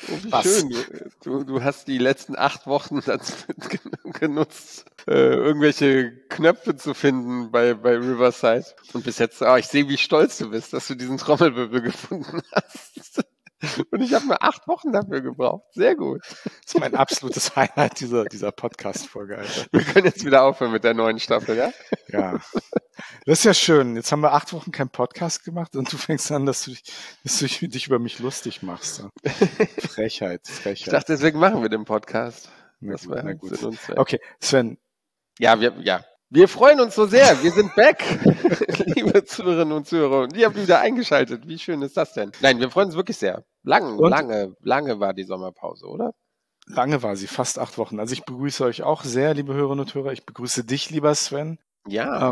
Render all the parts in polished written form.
Oh, wie Was? schön. Du hast die letzten 8 Wochen dazu genutzt, irgendwelche Knöpfe zu finden bei Riverside. Und bis jetzt, ich sehe, wie stolz du bist, dass du diesen Trommelwirbel gefunden hast. Und ich habe nur 8 Wochen dafür gebraucht. Sehr gut. Das ist mein absolutes Highlight dieser Podcast-Folge, Alter. Wir können jetzt wieder aufhören mit der neuen Staffel, ja? Ja. Das ist ja schön. Jetzt haben wir 8 Wochen keinen Podcast gemacht und du fängst an, dass du dich über mich lustig machst. Frechheit. Ich dachte, deswegen machen wir den Podcast. Na gut. Sinn und Zweck. Okay, Sven. Ja. Wir freuen uns so sehr. Wir sind back, liebe Zuhörerinnen und Zuhörer. Und ihr habt wieder eingeschaltet. Wie schön ist das denn? Nein, wir freuen uns wirklich sehr. Lange war die Sommerpause, oder? Lange war sie, fast 8 Wochen. Also ich begrüße euch auch sehr, liebe Hörerinnen und Hörer. Ich begrüße dich, lieber Sven. Ja.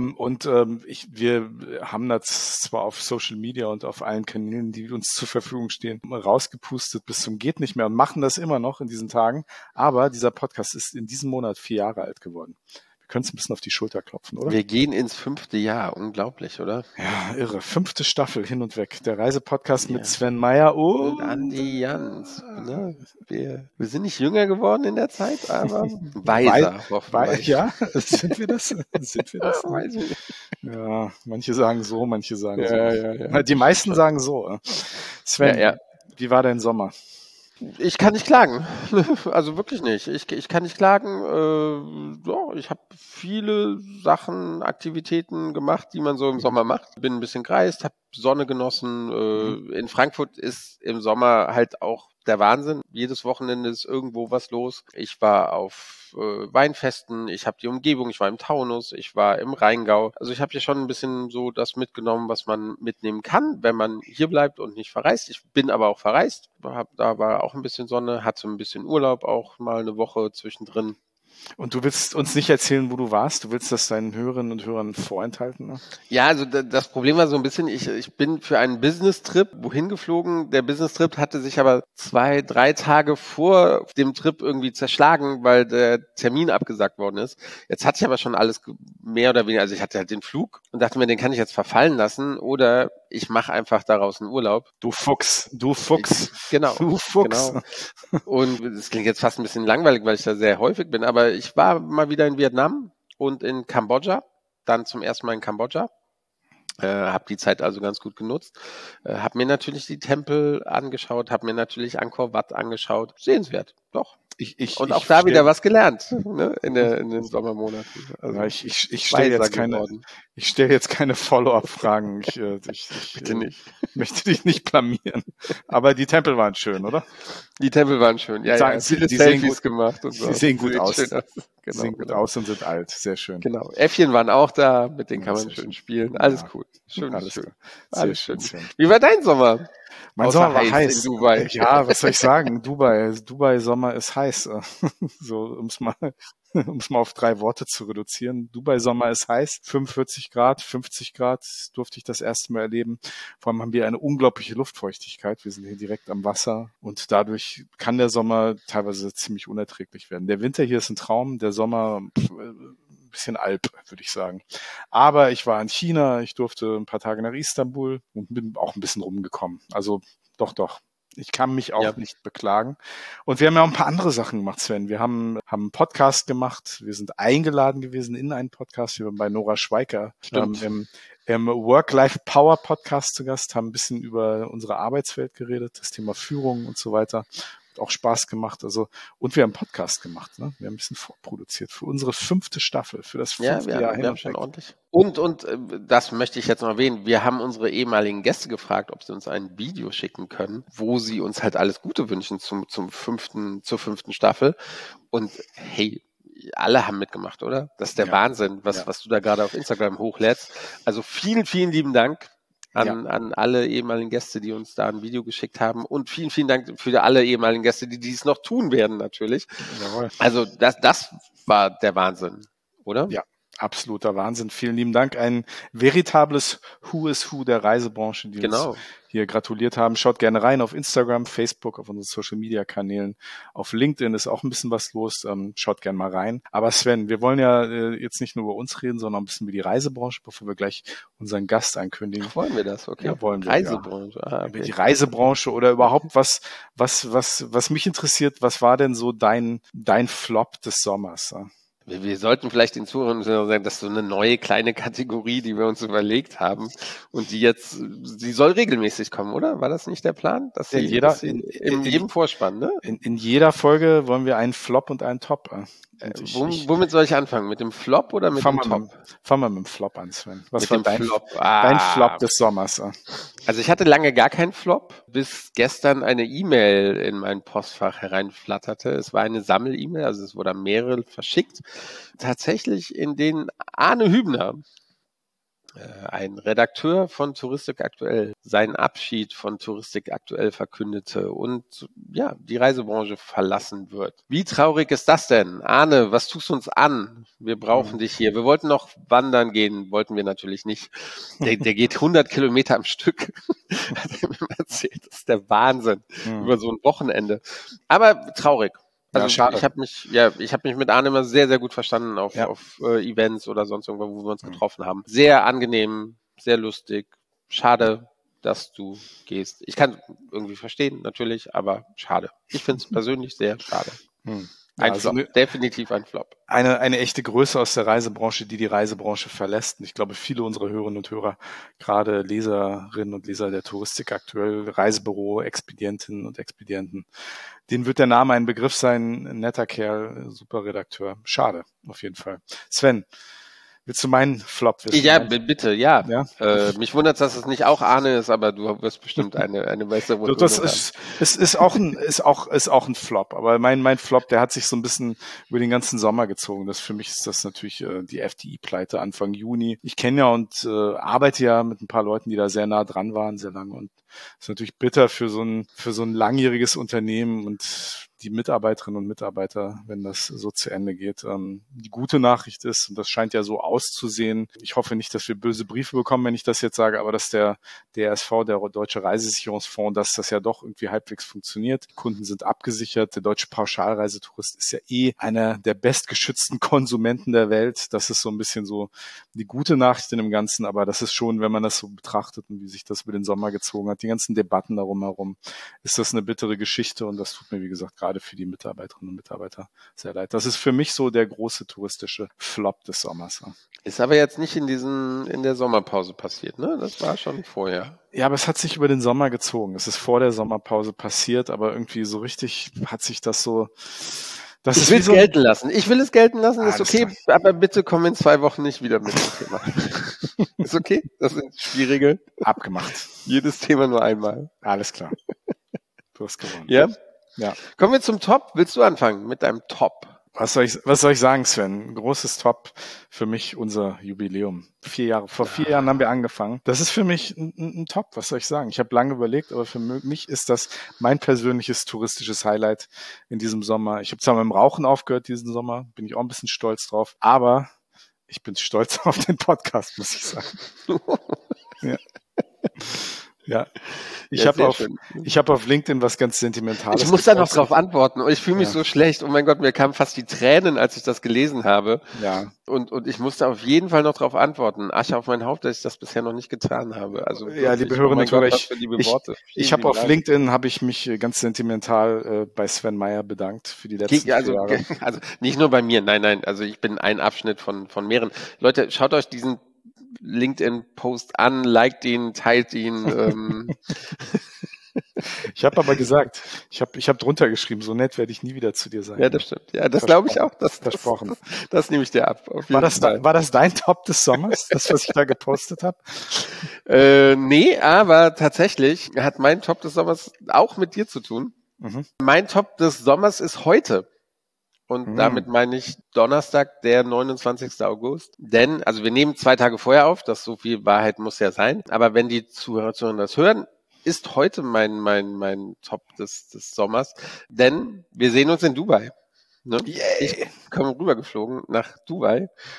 Wir haben das zwar auf Social Media und auf allen Kanälen, die uns zur Verfügung stehen, rausgepustet bis zum geht nicht mehr und machen das immer noch in diesen Tagen. Aber dieser Podcast ist in diesem Monat 4 Jahre alt geworden. Wir können es ein bisschen auf die Schulter klopfen, oder? Wir gehen ins 5. Jahr. Unglaublich, oder? Ja, irre. 5. Staffel hin und weg. Der Reisepodcast mit Sven Meyer und Andi Jans. Ne? Wir sind nicht jünger geworden in der Zeit, aber weiser. Ja, sind wir das? Weiß ich nicht. Ja, manche sagen so, manche sagen so. Ja. Die meisten sagen so. Sven, Wie war dein Sommer? Ich kann nicht klagen. Also wirklich nicht. Ich kann nicht klagen. Ich habe viele Sachen, Aktivitäten gemacht, die man so im Sommer macht. Bin ein bisschen gereist, habe Sonne genossen. In Frankfurt ist im Sommer halt auch der Wahnsinn. Jedes Wochenende ist irgendwo was los. Ich war auf Weinfesten, ich habe die Umgebung, ich war im Taunus, ich war im Rheingau. Also ich habe hier schon ein bisschen so das mitgenommen, was man mitnehmen kann, wenn man hier bleibt und nicht verreist. Ich bin aber auch verreist. Da war auch ein bisschen Sonne, hatte ein bisschen Urlaub, auch mal eine Woche zwischendrin. Und du willst uns nicht erzählen, wo du warst? Du willst das deinen Hörerinnen und Hörern vorenthalten? Ne? Ja, also das Problem war so ein bisschen, ich bin für einen Business-Trip wohin geflogen. Der Business-Trip hatte sich aber 2-3 Tage vor dem Trip irgendwie zerschlagen, weil der Termin abgesagt worden ist. Jetzt hatte ich aber schon alles mehr oder weniger, also ich hatte halt den Flug und dachte mir, den kann ich jetzt verfallen lassen oder ich mache einfach daraus einen Urlaub. Du Fuchs. Genau. Du Fuchs. Genau. Und es klingt jetzt fast ein bisschen langweilig, weil ich da sehr häufig bin, aber ich war mal wieder in Vietnam und in Kambodscha, dann zum ersten Mal in Kambodscha. Habe die Zeit also ganz gut genutzt. Habe mir natürlich die Tempel angeschaut, habe mir natürlich Angkor Wat angeschaut. Sehenswert, doch. Und auch da wieder was gelernt, ne, in den Sommermonaten. Also ja, ich stelle jetzt keine Follow-up-Fragen. Bitte nicht. Möchte dich nicht blamieren. Aber die Tempel waren schön, oder? Die Tempel waren schön. Ja, viele Selfies gemacht und so. Die sehen gut aus. Genau, sehen gut aus und sind alt. Sehr schön. Genau. Äffchen waren auch da, mit denen kann man schön spielen. Alles cool. Schön. Alles schön. Wie war dein Sommer? Mein Sommer war heiß. In Dubai. Ja, was soll ich sagen? Dubai Sommer ist heiß. So, um es mal auf 3 Worte zu reduzieren. Dubai Sommer ist heiß. 45 Grad, 50 Grad durfte ich das erste Mal erleben. Vor allem haben wir eine unglaubliche Luftfeuchtigkeit. Wir sind hier direkt am Wasser und dadurch kann der Sommer teilweise ziemlich unerträglich werden. Der Winter hier ist ein Traum, der Sommer bisschen Alp, würde ich sagen. Aber ich war in China, ich durfte ein paar Tage nach Istanbul und bin auch ein bisschen rumgekommen. Also doch. Ich kann mich auch nicht beklagen. Und wir haben ja auch ein paar andere Sachen gemacht, Sven. Wir haben einen Podcast gemacht. Wir sind eingeladen gewesen in einen Podcast. Wir waren bei Nora Schweiker im Work-Life-Power-Podcast zu Gast, haben ein bisschen über unsere Arbeitswelt geredet, das Thema Führung und so weiter. Auch Spaß gemacht. Und wir haben einen Podcast gemacht. Ne? Wir haben ein bisschen vorproduziert für unsere 5. Staffel, für das 5. Jahr. Wir haben schon ordentlich. Und das möchte ich jetzt noch erwähnen. Wir haben unsere ehemaligen Gäste gefragt, ob sie uns ein Video schicken können, wo sie uns halt alles Gute wünschen zur 5. Staffel. Und hey, alle haben mitgemacht, oder? Das ist der Wahnsinn, was du da gerade auf Instagram hochlädst. Also vielen, vielen lieben Dank. An alle ehemaligen Gäste, die uns da ein Video geschickt haben und vielen, vielen Dank für alle ehemaligen Gäste, die dies noch tun werden natürlich. Jawohl. Also das war der Wahnsinn, oder? Ja. Absoluter Wahnsinn. Vielen lieben Dank. Ein veritables Who is Who der Reisebranche, die uns hier gratuliert haben. Schaut gerne rein auf Instagram, Facebook, auf unseren Social-Media-Kanälen. Auf LinkedIn ist auch ein bisschen was los. Schaut gerne mal rein. Aber Sven, wir wollen ja jetzt nicht nur über uns reden, sondern ein bisschen über die Reisebranche, bevor wir gleich unseren Gast ankündigen. Wollen wir das? Okay. Ja, wollen wir. Reisebranche. Ja. Okay. Über die Reisebranche oder überhaupt was mich interessiert, was war denn so dein Flop des Sommers? Wir sollten vielleicht den Zuhörern sagen, das ist so eine neue kleine Kategorie, die wir uns überlegt haben und sie soll regelmäßig kommen, oder? War das nicht der Plan? Dass sie in jedem Vorspann, ne? In jeder Folge wollen wir einen Flop und einen Top. Womit soll ich anfangen? Mit dem Flop oder mit dem Top? Fangen wir mit dem Flop an, Sven. Was war dein Flop des Sommers? Also ich hatte lange gar keinen Flop, bis gestern eine E-Mail in mein Postfach hereinflatterte. Es war eine Sammel-E-Mail, also es wurden mehrere verschickt. Tatsächlich, in denen Arne Hübner, ein Redakteur von Touristik Aktuell, seinen Abschied von Touristik Aktuell verkündete und ja, die Reisebranche verlassen wird. Wie traurig ist das denn? Arne, was tust du uns an? Wir brauchen dich hier. Wir wollten noch wandern gehen, wollten wir natürlich nicht. Der geht 100 Kilometer am Stück. Hat er mir erzählt. Das ist der Wahnsinn. Über so ein Wochenende. Aber traurig. Also schade. Ich habe mich mit Arne immer sehr, sehr gut verstanden auf Events oder sonst irgendwo, wo wir uns getroffen haben. Sehr angenehm, sehr lustig. Schade, dass du gehst. Ich kann irgendwie verstehen, natürlich, aber schade. Ich finde es persönlich sehr schade. Ein Flop, definitiv ein Flop. Eine echte Größe aus der Reisebranche, die Reisebranche verlässt. Und ich glaube, viele unserer Hörerinnen und Hörer, gerade Leserinnen und Leser der Touristik Aktuell, Reisebüro, Expedientinnen und Expedienten, denen wird der Name ein Begriff sein. Ein netter Kerl, super Redakteur. Schade, auf jeden Fall. Sven, willst du meinen Flop wissen? Ja, bitte, ja. Mich wundert, dass es nicht auch Arne ist, aber du wirst bestimmt eine bessere Wunde haben. Es ist auch ein Flop, aber mein Flop, der hat sich so ein bisschen über den ganzen Sommer gezogen. Für mich ist das natürlich die FDI-Pleite Anfang Juni. Ich kenne ja und arbeite ja mit ein paar Leuten, die da sehr nah dran waren, sehr lange, und ist natürlich bitter für so ein langjähriges Unternehmen und die Mitarbeiterinnen und Mitarbeiter, wenn das so zu Ende geht. Die gute Nachricht ist, und das scheint ja so auszusehen, ich hoffe nicht, dass wir böse Briefe bekommen, wenn ich das jetzt sage, aber dass der DRSV, der Deutsche Reisesicherungsfonds, dass das ja doch irgendwie halbwegs funktioniert. Die Kunden sind abgesichert. Der deutsche Pauschalreisetourist ist ja einer der bestgeschützten Konsumenten der Welt. Das ist so ein bisschen so die gute Nachricht in dem Ganzen, aber das ist schon, wenn man das so betrachtet und wie sich das über den Sommer gezogen hat, die ganzen Debatten darum herum, ist das eine bittere Geschichte, und das tut mir, wie gesagt, gerade für die Mitarbeiterinnen und Mitarbeiter sehr leid. Das ist für mich so der große touristische Flop des Sommers. Ist aber jetzt nicht in der Sommerpause passiert, ne? Das war schon vorher. Ja, aber es hat sich über den Sommer gezogen. Es ist vor der Sommerpause passiert, aber irgendwie so richtig hat sich das so... Ich will es gelten lassen. Ich will es gelten lassen, ist okay, aber bitte komm in 2 Wochen nicht wieder mit dem Thema. Ist okay? Das sind schwierige. Abgemacht. Jedes Thema nur einmal. Alles klar. Du hast gewonnen. Ja? Ja. Kommen wir zum Top. Willst du anfangen mit deinem Top? Was soll ich sagen, Sven? Großes Top für mich, unser Jubiläum. 4 Jahre. Vor 4 Jahren haben wir angefangen. Das ist für mich ein Top. Was soll ich sagen? Ich habe lange überlegt, aber für mich ist das mein persönliches touristisches Highlight in diesem Sommer. Ich habe zwar mit dem Rauchen aufgehört diesen Sommer, bin ich auch ein bisschen stolz drauf, aber ich bin stolz auf den Podcast, muss ich sagen. Ja. Ich habe auf LinkedIn was ganz Sentimentales. Ich muss da noch drauf antworten und ich fühle mich so schlecht. Oh mein Gott, mir kamen fast die Tränen, als ich das gelesen habe. Ja. Und ich musste auf jeden Fall noch drauf antworten. Asche auf mein Haupt, dass ich das bisher noch nicht getan habe. Also ja, liebe Hörerinnen und Hörer, ich habe auf LinkedIn mich ganz sentimental bei Sven Meyer bedankt für die letzten 4 Jahre. Also nicht nur bei mir, nein. Also ich bin ein Abschnitt von mehreren. Leute, schaut euch diesen LinkedIn-Post an, liked ihn, teilt ihn. Ich habe aber gesagt, ich hab drunter geschrieben, so nett werde ich nie wieder zu dir sein. Ja, das stimmt. Ja, das glaube ich auch. Versprochen. Das nehme ich dir ab. War das dein Top des Sommers, das, was ich da gepostet habe? Nee, aber tatsächlich hat mein Top des Sommers auch mit dir zu tun. Mhm. Mein Top des Sommers ist heute. Und damit meine ich Donnerstag, der 29. August. Denn, also wir nehmen 2 Tage vorher auf, das so viel Wahrheit muss ja sein. Aber wenn die Zuhörer das hören, ist heute mein Top des Sommers. Denn wir sehen uns in Dubai. Ne? Ich komme rübergeflogen nach Dubai.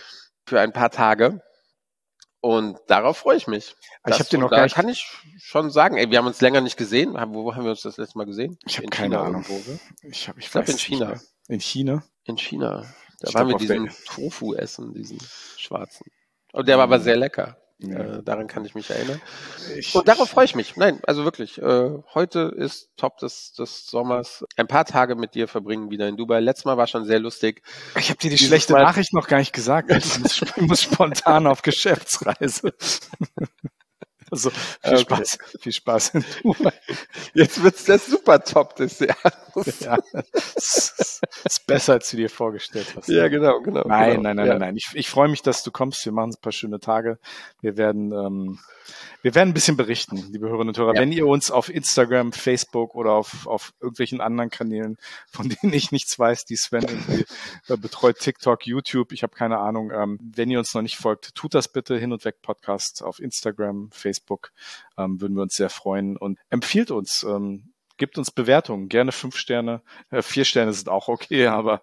für ein paar Tage. Und darauf freue ich mich. Ich habe dir noch gar nicht. Kann ich schon sagen, wir haben uns länger nicht gesehen. Wo haben wir uns das letzte Mal gesehen? Ich habe keine Ahnung. Ich glaube in China. In China? In China. Da waren wir diesen Tofu essen, diesen schwarzen. Und der war aber sehr lecker. Ja. Daran kann ich mich erinnern. Und darauf freue ich mich. Nein, also wirklich. Heute ist Top des Sommers. Ein paar Tage mit dir verbringen wieder in Dubai. Letztes Mal war schon sehr lustig. Ich habe dir die schlechte Nachricht noch gar nicht gesagt. Ich muss spontan auf Geschäftsreise. Also viel Spaß in Dubai. Jetzt wird's der super Top des Jahres. Ja, ist besser, als du dir vorgestellt hast. Ja, genau. Nein. Ich freue mich, dass du kommst. Wir machen ein paar schöne Tage. Wir werden ein bisschen berichten, liebe Hörerinnen und Hörer. Ja. Wenn ihr uns auf Instagram, Facebook oder auf irgendwelchen anderen Kanälen, von denen ich nichts weiß, die Sven irgendwie betreut, TikTok, YouTube, ich habe keine Ahnung. Wenn ihr uns noch nicht folgt, tut das bitte. Hin und weg Podcast auf Instagram, Facebook, würden wir uns sehr freuen und empfiehlt uns. Gibt uns Bewertungen, gerne 5 Sterne. 4 Sterne sind auch okay, aber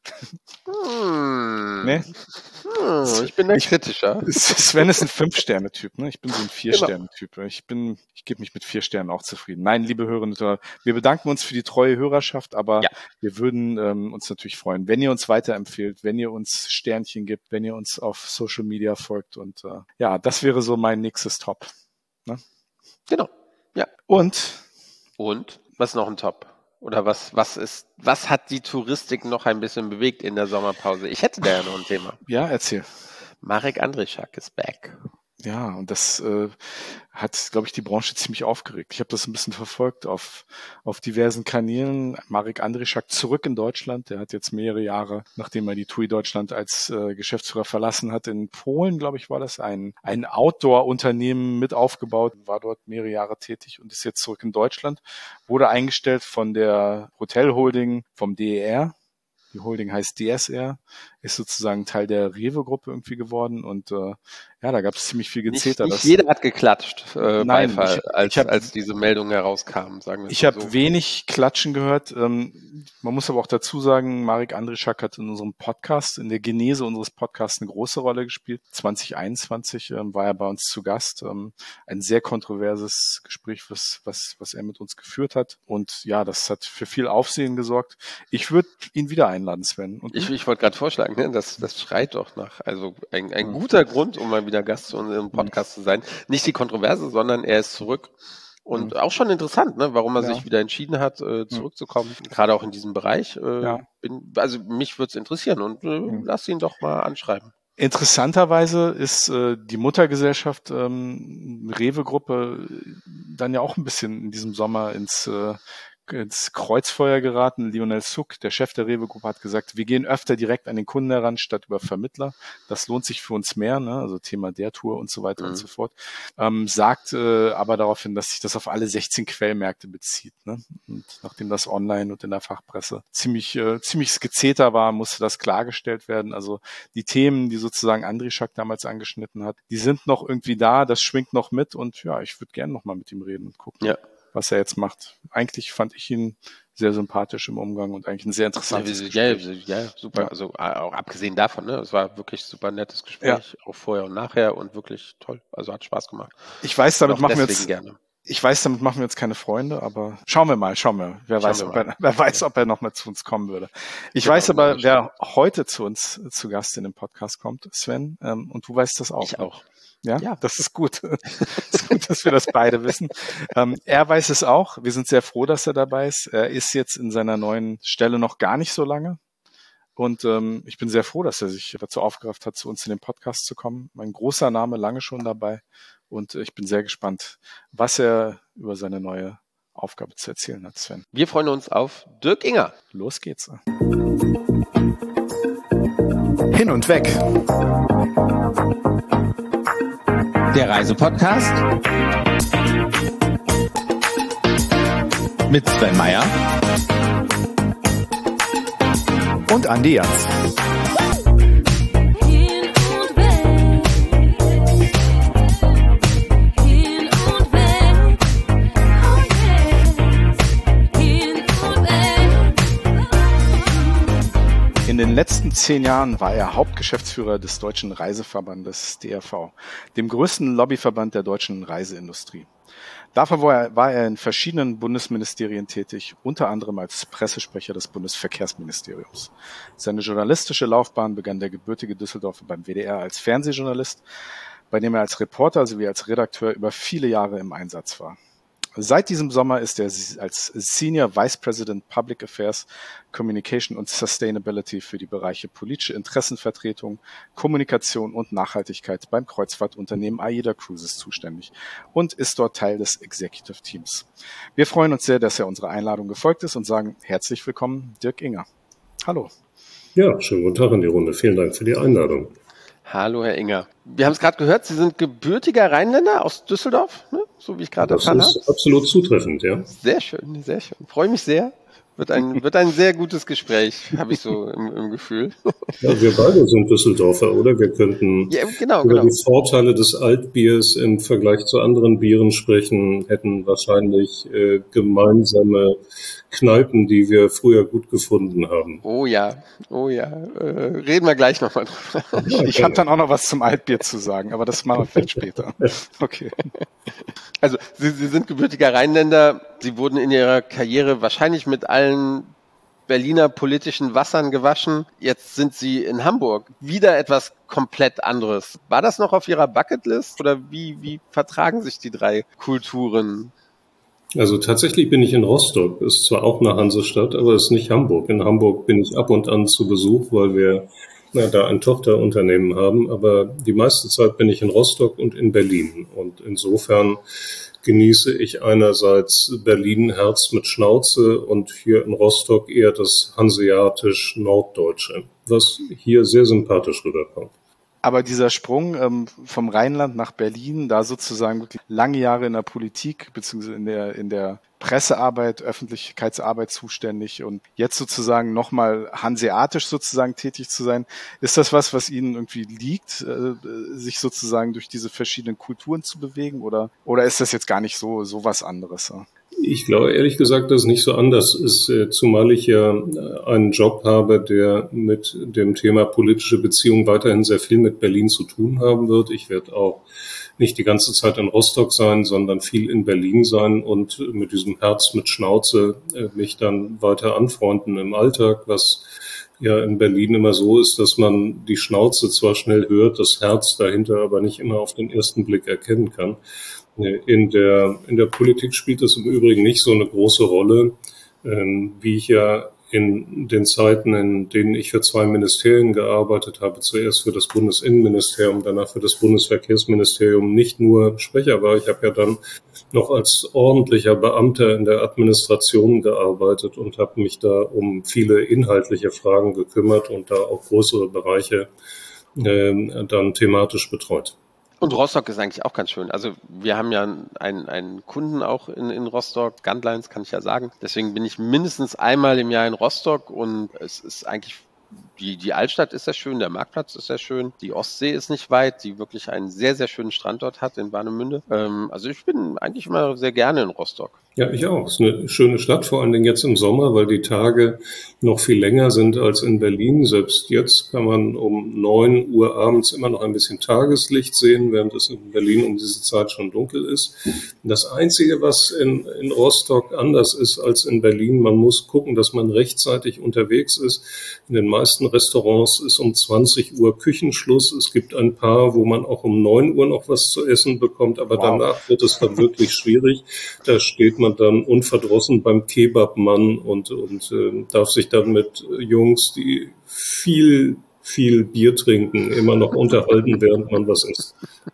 ne? Ich bin ein kritischer. Sven ist ein 5-Sterne-Typ, ne? Ich bin so ein 4-Sterne-Typ. Ich gebe mich mit 4 Sternen auch zufrieden. Nein, liebe Hörerinnen und Hörer, wir bedanken uns für die treue Hörerschaft, aber wir würden uns natürlich freuen, wenn ihr uns weiterempfehlt, wenn ihr uns Sternchen gibt, wenn ihr uns auf Social Media folgt und das wäre so mein nächstes Top. Ne? Genau, ja. Und was ist noch ein Top? Oder was hat die Touristik noch ein bisschen bewegt in der Sommerpause? Ich hätte da ja noch ein Thema. Ja, erzähl. Marek Andrischak ist back. Ja, und das hat, glaube ich, die Branche ziemlich aufgeregt. Ich habe das ein bisschen verfolgt auf diversen Kanälen. Marek Andrischak zurück in Deutschland. Der hat jetzt mehrere Jahre, nachdem er die TUI Deutschland als Geschäftsführer verlassen hat, in Polen, glaube ich, war das, ein Outdoor-Unternehmen mit aufgebaut, war dort mehrere Jahre tätig und ist jetzt zurück in Deutschland, wurde eingestellt von der Hotelholding vom DER. Die Holding heißt DSR, ist sozusagen Teil der Rewe-Gruppe irgendwie geworden und da gab es ziemlich viel Gezeter. Nicht jeder hat geklatscht, Beifall, als diese Meldung herauskam, sagen wir. Ich habe wenig Klatschen gehört. Man muss aber auch dazu sagen, Marek Andrischak hat in unserem Podcast, in der Genese unseres Podcasts eine große Rolle gespielt. 2021 war er bei uns zu Gast. Ein sehr kontroverses Gespräch, was er mit uns geführt hat. Und ja, das hat für viel Aufsehen gesorgt. Ich würde ihn wieder einladen, Sven. Und ich wollte gerade vorschlagen, ne? Das schreit doch nach. Also ein guter Grund, um mal wieder Gast zu unserem Podcast zu sein. Nicht die Kontroverse, sondern er ist zurück. Und auch schon interessant, ne? Warum er sich wieder entschieden hat, zurückzukommen. Gerade auch in diesem Bereich. Also mich würde es interessieren und lass ihn doch mal anschreiben. Interessanterweise ist die Muttergesellschaft Rewe-Gruppe dann ja auch ein bisschen in diesem Sommer ins Kreuzfeuer geraten. Lionel Suk, der Chef der Rewe-Gruppe, hat gesagt, wir gehen öfter direkt an den Kunden heran, statt über Vermittler. Das lohnt sich für uns mehr, ne? Also Thema der Tour und so weiter und so fort. Sagt aber daraufhin, dass sich das auf alle 16 Quellmärkte bezieht. Ne? Und nachdem das online und in der Fachpresse ziemlich Gezeter war, musste das klargestellt werden. Also die Themen, die sozusagen Andrischak damals angeschnitten hat, die sind noch irgendwie da, das schwingt noch mit und ja, ich würde gerne nochmal mit ihm reden und gucken. Ja. Was er jetzt macht. Eigentlich fand ich ihn sehr sympathisch im Umgang und eigentlich ein sehr interessantes Gespräch. Ja, super. Ja. Also auch abgesehen davon, ne, es war wirklich super nettes Gespräch, auch vorher und nachher und wirklich toll. Also hat Spaß gemacht. Ich weiß, damit machen wir jetzt keine Freunde, aber schauen wir mal. Wer weiß, ob er noch mal zu uns kommen würde. Ich weiß aber, wer heute zu uns zu Gast in dem Podcast kommt, Sven, und du weißt das auch. Ich auch. Ja, das ist gut. Es ist gut, dass wir das beide wissen. Er weiß es auch. Wir sind sehr froh, dass er dabei ist. Er ist jetzt in seiner neuen Stelle noch gar nicht so lange. Und ich bin sehr froh, dass er sich dazu aufgerafft hat, zu uns in den Podcast zu kommen. Mein großer Name, lange schon dabei. Und ich bin sehr gespannt, was er über seine neue Aufgabe zu erzählen hat, Sven. Wir freuen uns auf Dirk Inger. Los geht's. Hin und weg. Der Reisepodcast mit Sven Meyer und Andi Jans. In den letzten 10 Jahren war er Hauptgeschäftsführer des Deutschen Reiseverbandes DRV, dem größten Lobbyverband der deutschen Reiseindustrie. Dafür war er in verschiedenen Bundesministerien tätig, unter anderem als Pressesprecher des Bundesverkehrsministeriums. Seine journalistische Laufbahn begann der gebürtige Düsseldorfer beim WDR als Fernsehjournalist, bei dem er als Reporter sowie als Redakteur über viele Jahre im Einsatz war. Seit diesem Sommer ist er als Senior Vice President Public Affairs, Communication und Sustainability für die Bereiche politische Interessenvertretung, Kommunikation und Nachhaltigkeit beim Kreuzfahrtunternehmen AIDA Cruises zuständig und ist dort Teil des Executive Teams. Wir freuen uns sehr, dass er unserer Einladung gefolgt ist und sagen herzlich willkommen, Dirk Inger. Hallo. Ja, schönen guten Tag in die Runde. Vielen Dank für die Einladung. Hallo, Herr Inger. Wir haben es gerade gehört, Sie sind gebürtiger Rheinländer aus Düsseldorf, ne? So wie ich gerade erfahren habe. Das ist absolut zutreffend, ja. Sehr schön, sehr schön. Freue mich sehr. Wird ein sehr gutes Gespräch, habe ich so im Gefühl. Ja, wir beide sind Düsseldorfer, oder? Wir könnten über die Vorteile des Altbiers im Vergleich zu anderen Bieren sprechen, hätten wahrscheinlich gemeinsame Kneipen, die wir früher gut gefunden haben. Oh ja. Reden wir gleich nochmal drüber. Ich habe dann auch noch was zum Altbier zu sagen, aber das machen wir vielleicht später. Okay. Also Sie sind gebürtiger Rheinländer. Sie wurden in Ihrer Karriere wahrscheinlich mit allen Berliner politischen Wassern gewaschen. Jetzt sind Sie in Hamburg. Wieder etwas komplett anderes. War das noch auf Ihrer Bucketlist oder wie vertragen sich die drei Kulturen? Also tatsächlich bin ich in Rostock. Ist zwar auch eine Hansestadt, aber ist nicht Hamburg. In Hamburg bin ich ab und an zu Besuch, weil wir da ein Tochterunternehmen haben. Aber die meiste Zeit bin ich in Rostock und in Berlin. Und insofern genieße ich einerseits Berlin Herz mit Schnauze und hier in Rostock eher das hanseatisch-norddeutsche, was hier sehr sympathisch rüberkommt. Aber dieser Sprung vom Rheinland nach Berlin, da sozusagen wirklich lange Jahre in der Politik beziehungsweise in der Pressearbeit, Öffentlichkeitsarbeit zuständig und jetzt sozusagen nochmal hanseatisch sozusagen tätig zu sein, ist das was Ihnen irgendwie liegt, sich sozusagen durch diese verschiedenen Kulturen zu bewegen oder ist das jetzt gar nicht so was anderes? Ich glaube ehrlich gesagt, dass es nicht so anders ist, zumal ich ja einen Job habe, der mit dem Thema politische Beziehungen weiterhin sehr viel mit Berlin zu tun haben wird. Ich werde auch nicht die ganze Zeit in Rostock sein, sondern viel in Berlin sein und mit diesem Herz mit Schnauze mich dann weiter anfreunden im Alltag, was ja in Berlin immer so ist, dass man die Schnauze zwar schnell hört, das Herz dahinter aber nicht immer auf den ersten Blick erkennen kann. In der Politik spielt das im Übrigen nicht so eine große Rolle, wie ich ja in den Zeiten, in denen ich für 2 Ministerien gearbeitet habe, zuerst für das Bundesinnenministerium, danach für das Bundesverkehrsministerium, nicht nur Sprecher war. Ich habe ja dann noch als ordentlicher Beamter in der Administration gearbeitet und habe mich da um viele inhaltliche Fragen gekümmert und da auch größere Bereiche dann thematisch betreut. Und Rostock ist eigentlich auch ganz schön. Also wir haben ja einen Kunden auch in Rostock, Gunlines kann ich ja sagen. Deswegen bin ich mindestens einmal im Jahr in Rostock und es ist eigentlich, die Altstadt ist sehr schön, der Marktplatz ist sehr schön, die Ostsee ist nicht weit, die wirklich einen sehr, sehr schönen Standort hat in Warnemünde. Also ich bin eigentlich immer sehr gerne in Rostock. Ja, ich auch. Es ist eine schöne Stadt, vor allen Dingen jetzt im Sommer, weil die Tage noch viel länger sind als in Berlin. Selbst jetzt kann man um 9 Uhr abends immer noch ein bisschen Tageslicht sehen, während es in Berlin um diese Zeit schon dunkel ist. Das Einzige, was in Rostock anders ist als in Berlin, man muss gucken, dass man rechtzeitig unterwegs ist. In den meisten Restaurants ist um 20 Uhr Küchenschluss. Es gibt ein paar, wo man auch um 9 Uhr noch was zu essen bekommt, aber danach wird es dann wirklich schwierig. Da steht man dann unverdrossen beim Kebabmann und darf sich dann mit Jungs, die viel Bier trinken, immer noch unterhalten, während man was isst.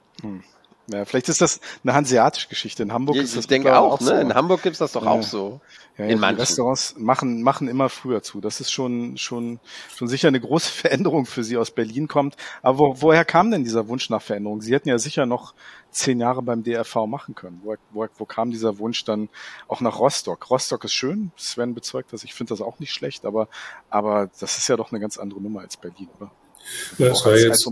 Ja, vielleicht ist das eine hanseatische Geschichte. In Hamburg ist das, ich denke auch, ne? So. In Hamburg gibt's das doch auch so. Ja, in die Restaurants machen immer früher zu. Das ist schon sicher eine große Veränderung für Sie aus Berlin kommt. Aber woher kam denn dieser Wunsch nach Veränderung? Sie hätten ja sicher noch 10 Jahre beim DRV machen können. Wo kam dieser Wunsch dann auch nach Rostock? Rostock ist schön. Sven bezeugt das. Ich finde das auch nicht schlecht, aber das ist ja doch eine ganz andere Nummer als Berlin, oder? Ja, es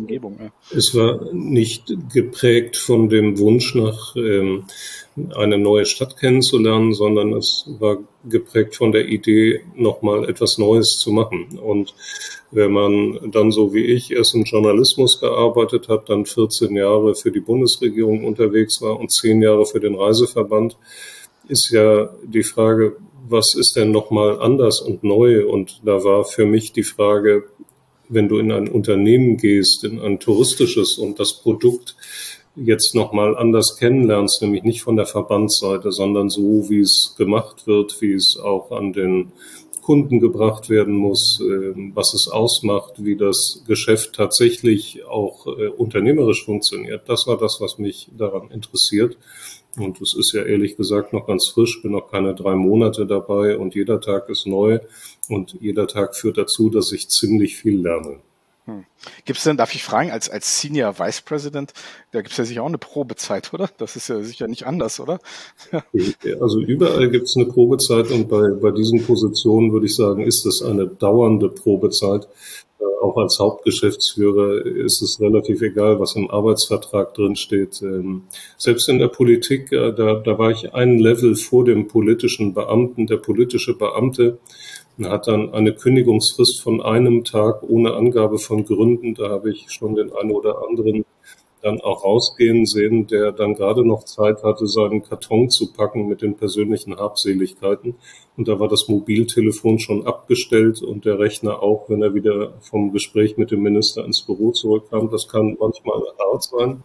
war nicht geprägt von dem Wunsch nach eine neue Stadt kennenzulernen, sondern es war geprägt von der Idee, nochmal etwas Neues zu machen. Und Wenn man dann so wie ich erst im Journalismus gearbeitet hat, dann 14 Jahre für die Bundesregierung unterwegs war und 10 Jahre für den Reiseverband, ist ja die Frage, was ist denn nochmal anders und neu? Und da war für mich die Frage, wenn du in ein Unternehmen gehst, in ein touristisches und das Produkt jetzt nochmal anders kennenlernst, nämlich nicht von der Verbandsseite, sondern so, wie es gemacht wird, wie es auch an den Kunden gebracht werden muss, was es ausmacht, wie das Geschäft tatsächlich auch unternehmerisch funktioniert. Das war das, was mich daran interessiert. Und es ist ja ehrlich gesagt noch ganz frisch, bin noch keine 3 Monate dabei und jeder Tag ist neu und jeder Tag führt dazu, dass ich ziemlich viel lerne. Gibt es denn, darf ich fragen, als Senior Vice President, da gibt es ja sicher auch eine Probezeit, oder? Das ist ja sicher nicht anders, oder? Also überall gibt es eine Probezeit und bei diesen Positionen würde ich sagen, ist es eine dauernde Probezeit. Auch als Hauptgeschäftsführer ist es relativ egal, was im Arbeitsvertrag drin steht. Selbst in der Politik, da war ich ein Level vor dem politischen Beamten. Der politische Beamte hat dann eine Kündigungsfrist von einem Tag ohne Angabe von Gründen. Da habe ich schon den einen oder anderen dann auch rausgehen sehen, der dann gerade noch Zeit hatte, seinen Karton zu packen mit den persönlichen Habseligkeiten. Und da war das Mobiltelefon schon abgestellt und der Rechner auch, wenn er wieder vom Gespräch mit dem Minister ins Büro zurückkam. Das kann manchmal hart sein.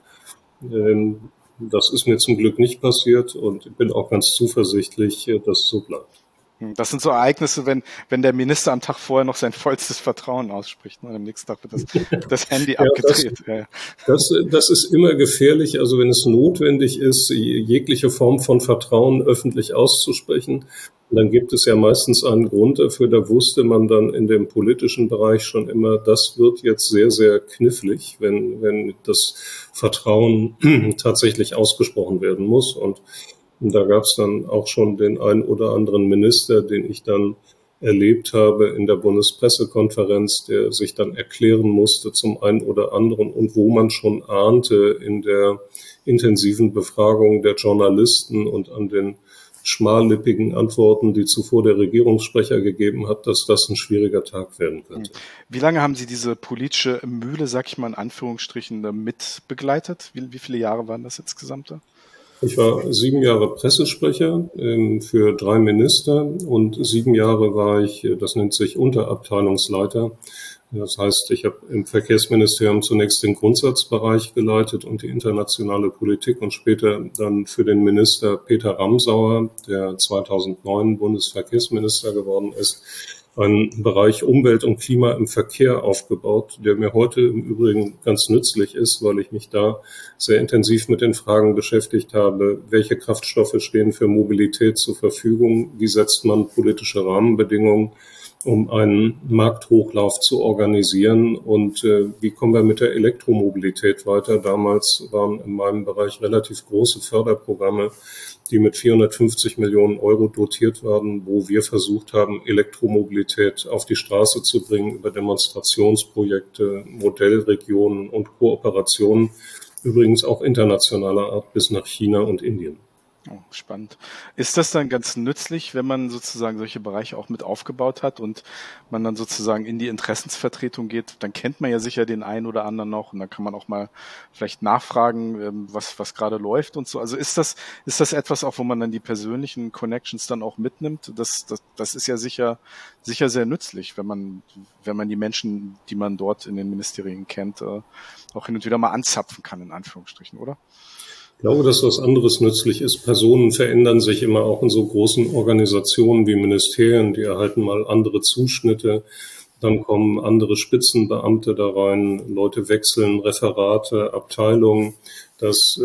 Das ist mir zum Glück nicht passiert und ich bin auch ganz zuversichtlich, dass es so bleibt. Das sind so Ereignisse, wenn der Minister am Tag vorher noch sein vollstes Vertrauen ausspricht. Und am nächsten Tag wird das Handy abgedreht. Das ist immer gefährlich. Also wenn es notwendig ist, jegliche Form von Vertrauen öffentlich auszusprechen, dann gibt es ja meistens einen Grund dafür. Da wusste man dann in dem politischen Bereich schon immer, das wird jetzt sehr, sehr knifflig, wenn das Vertrauen tatsächlich ausgesprochen werden muss. Und da gab es dann auch schon den einen oder anderen Minister, den ich dann erlebt habe in der Bundespressekonferenz, der sich dann erklären musste zum einen oder anderen und wo man schon ahnte in der intensiven Befragung der Journalisten und an den schmallippigen Antworten, die zuvor der Regierungssprecher gegeben hat, dass das ein schwieriger Tag werden könnte. Wie lange haben Sie diese politische Mühle, sag ich mal in Anführungsstrichen, mit begleitet? Wie viele Jahre waren das insgesamt da? Ich war 7 Jahre Pressesprecher für 3 Minister und 7 Jahre war ich, das nennt sich Unterabteilungsleiter. Das heißt, ich habe im Verkehrsministerium zunächst den Grundsatzbereich geleitet und die internationale Politik und später dann für den Minister Peter Ramsauer, der 2009 Bundesverkehrsminister geworden ist, einen Bereich Umwelt und Klima im Verkehr aufgebaut, der mir heute im Übrigen ganz nützlich ist, weil ich mich da sehr intensiv mit den Fragen beschäftigt habe, welche Kraftstoffe stehen für Mobilität zur Verfügung, wie setzt man politische Rahmenbedingungen, um einen Markthochlauf zu organisieren und wie kommen wir mit der Elektromobilität weiter. Damals waren in meinem Bereich relativ große Förderprogramme, die mit 450 Millionen Euro dotiert waren, wo wir versucht haben, Elektromobilität auf die Straße zu bringen über Demonstrationsprojekte, Modellregionen und Kooperationen, übrigens auch internationaler Art bis nach China und Indien. Oh, spannend. Ist das dann ganz nützlich, wenn man sozusagen solche Bereiche auch mit aufgebaut hat und man dann sozusagen in die Interessensvertretung geht? Dann kennt man ja sicher den einen oder anderen noch und dann kann man auch mal vielleicht nachfragen, was gerade läuft und so. Also ist das etwas auch, wo man dann die persönlichen Connections dann auch mitnimmt? Das ist ja sicher sehr nützlich, wenn man die Menschen, die man dort in den Ministerien kennt, auch hin und wieder mal anzapfen kann, in Anführungsstrichen, oder? Ich glaube, dass was anderes nützlich ist. Personen verändern sich immer auch in so großen Organisationen wie Ministerien. Die erhalten mal andere Zuschnitte. Dann kommen andere Spitzenbeamte da rein. Leute wechseln, Referate, Abteilungen. Das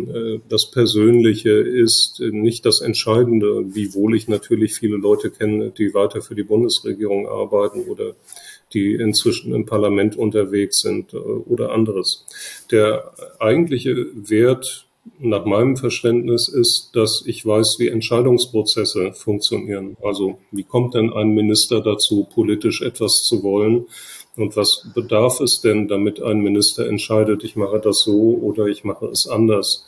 Persönliche ist nicht das Entscheidende, wiewohl ich natürlich viele Leute kenne, die weiter für die Bundesregierung arbeiten oder die inzwischen im Parlament unterwegs sind oder anderes. Der eigentliche Wert nach meinem Verständnis ist, dass ich weiß, wie Entscheidungsprozesse funktionieren. Also wie kommt denn ein Minister dazu, politisch etwas zu wollen? Und was bedarf es denn, damit ein Minister entscheidet, ich mache das so oder ich mache es anders?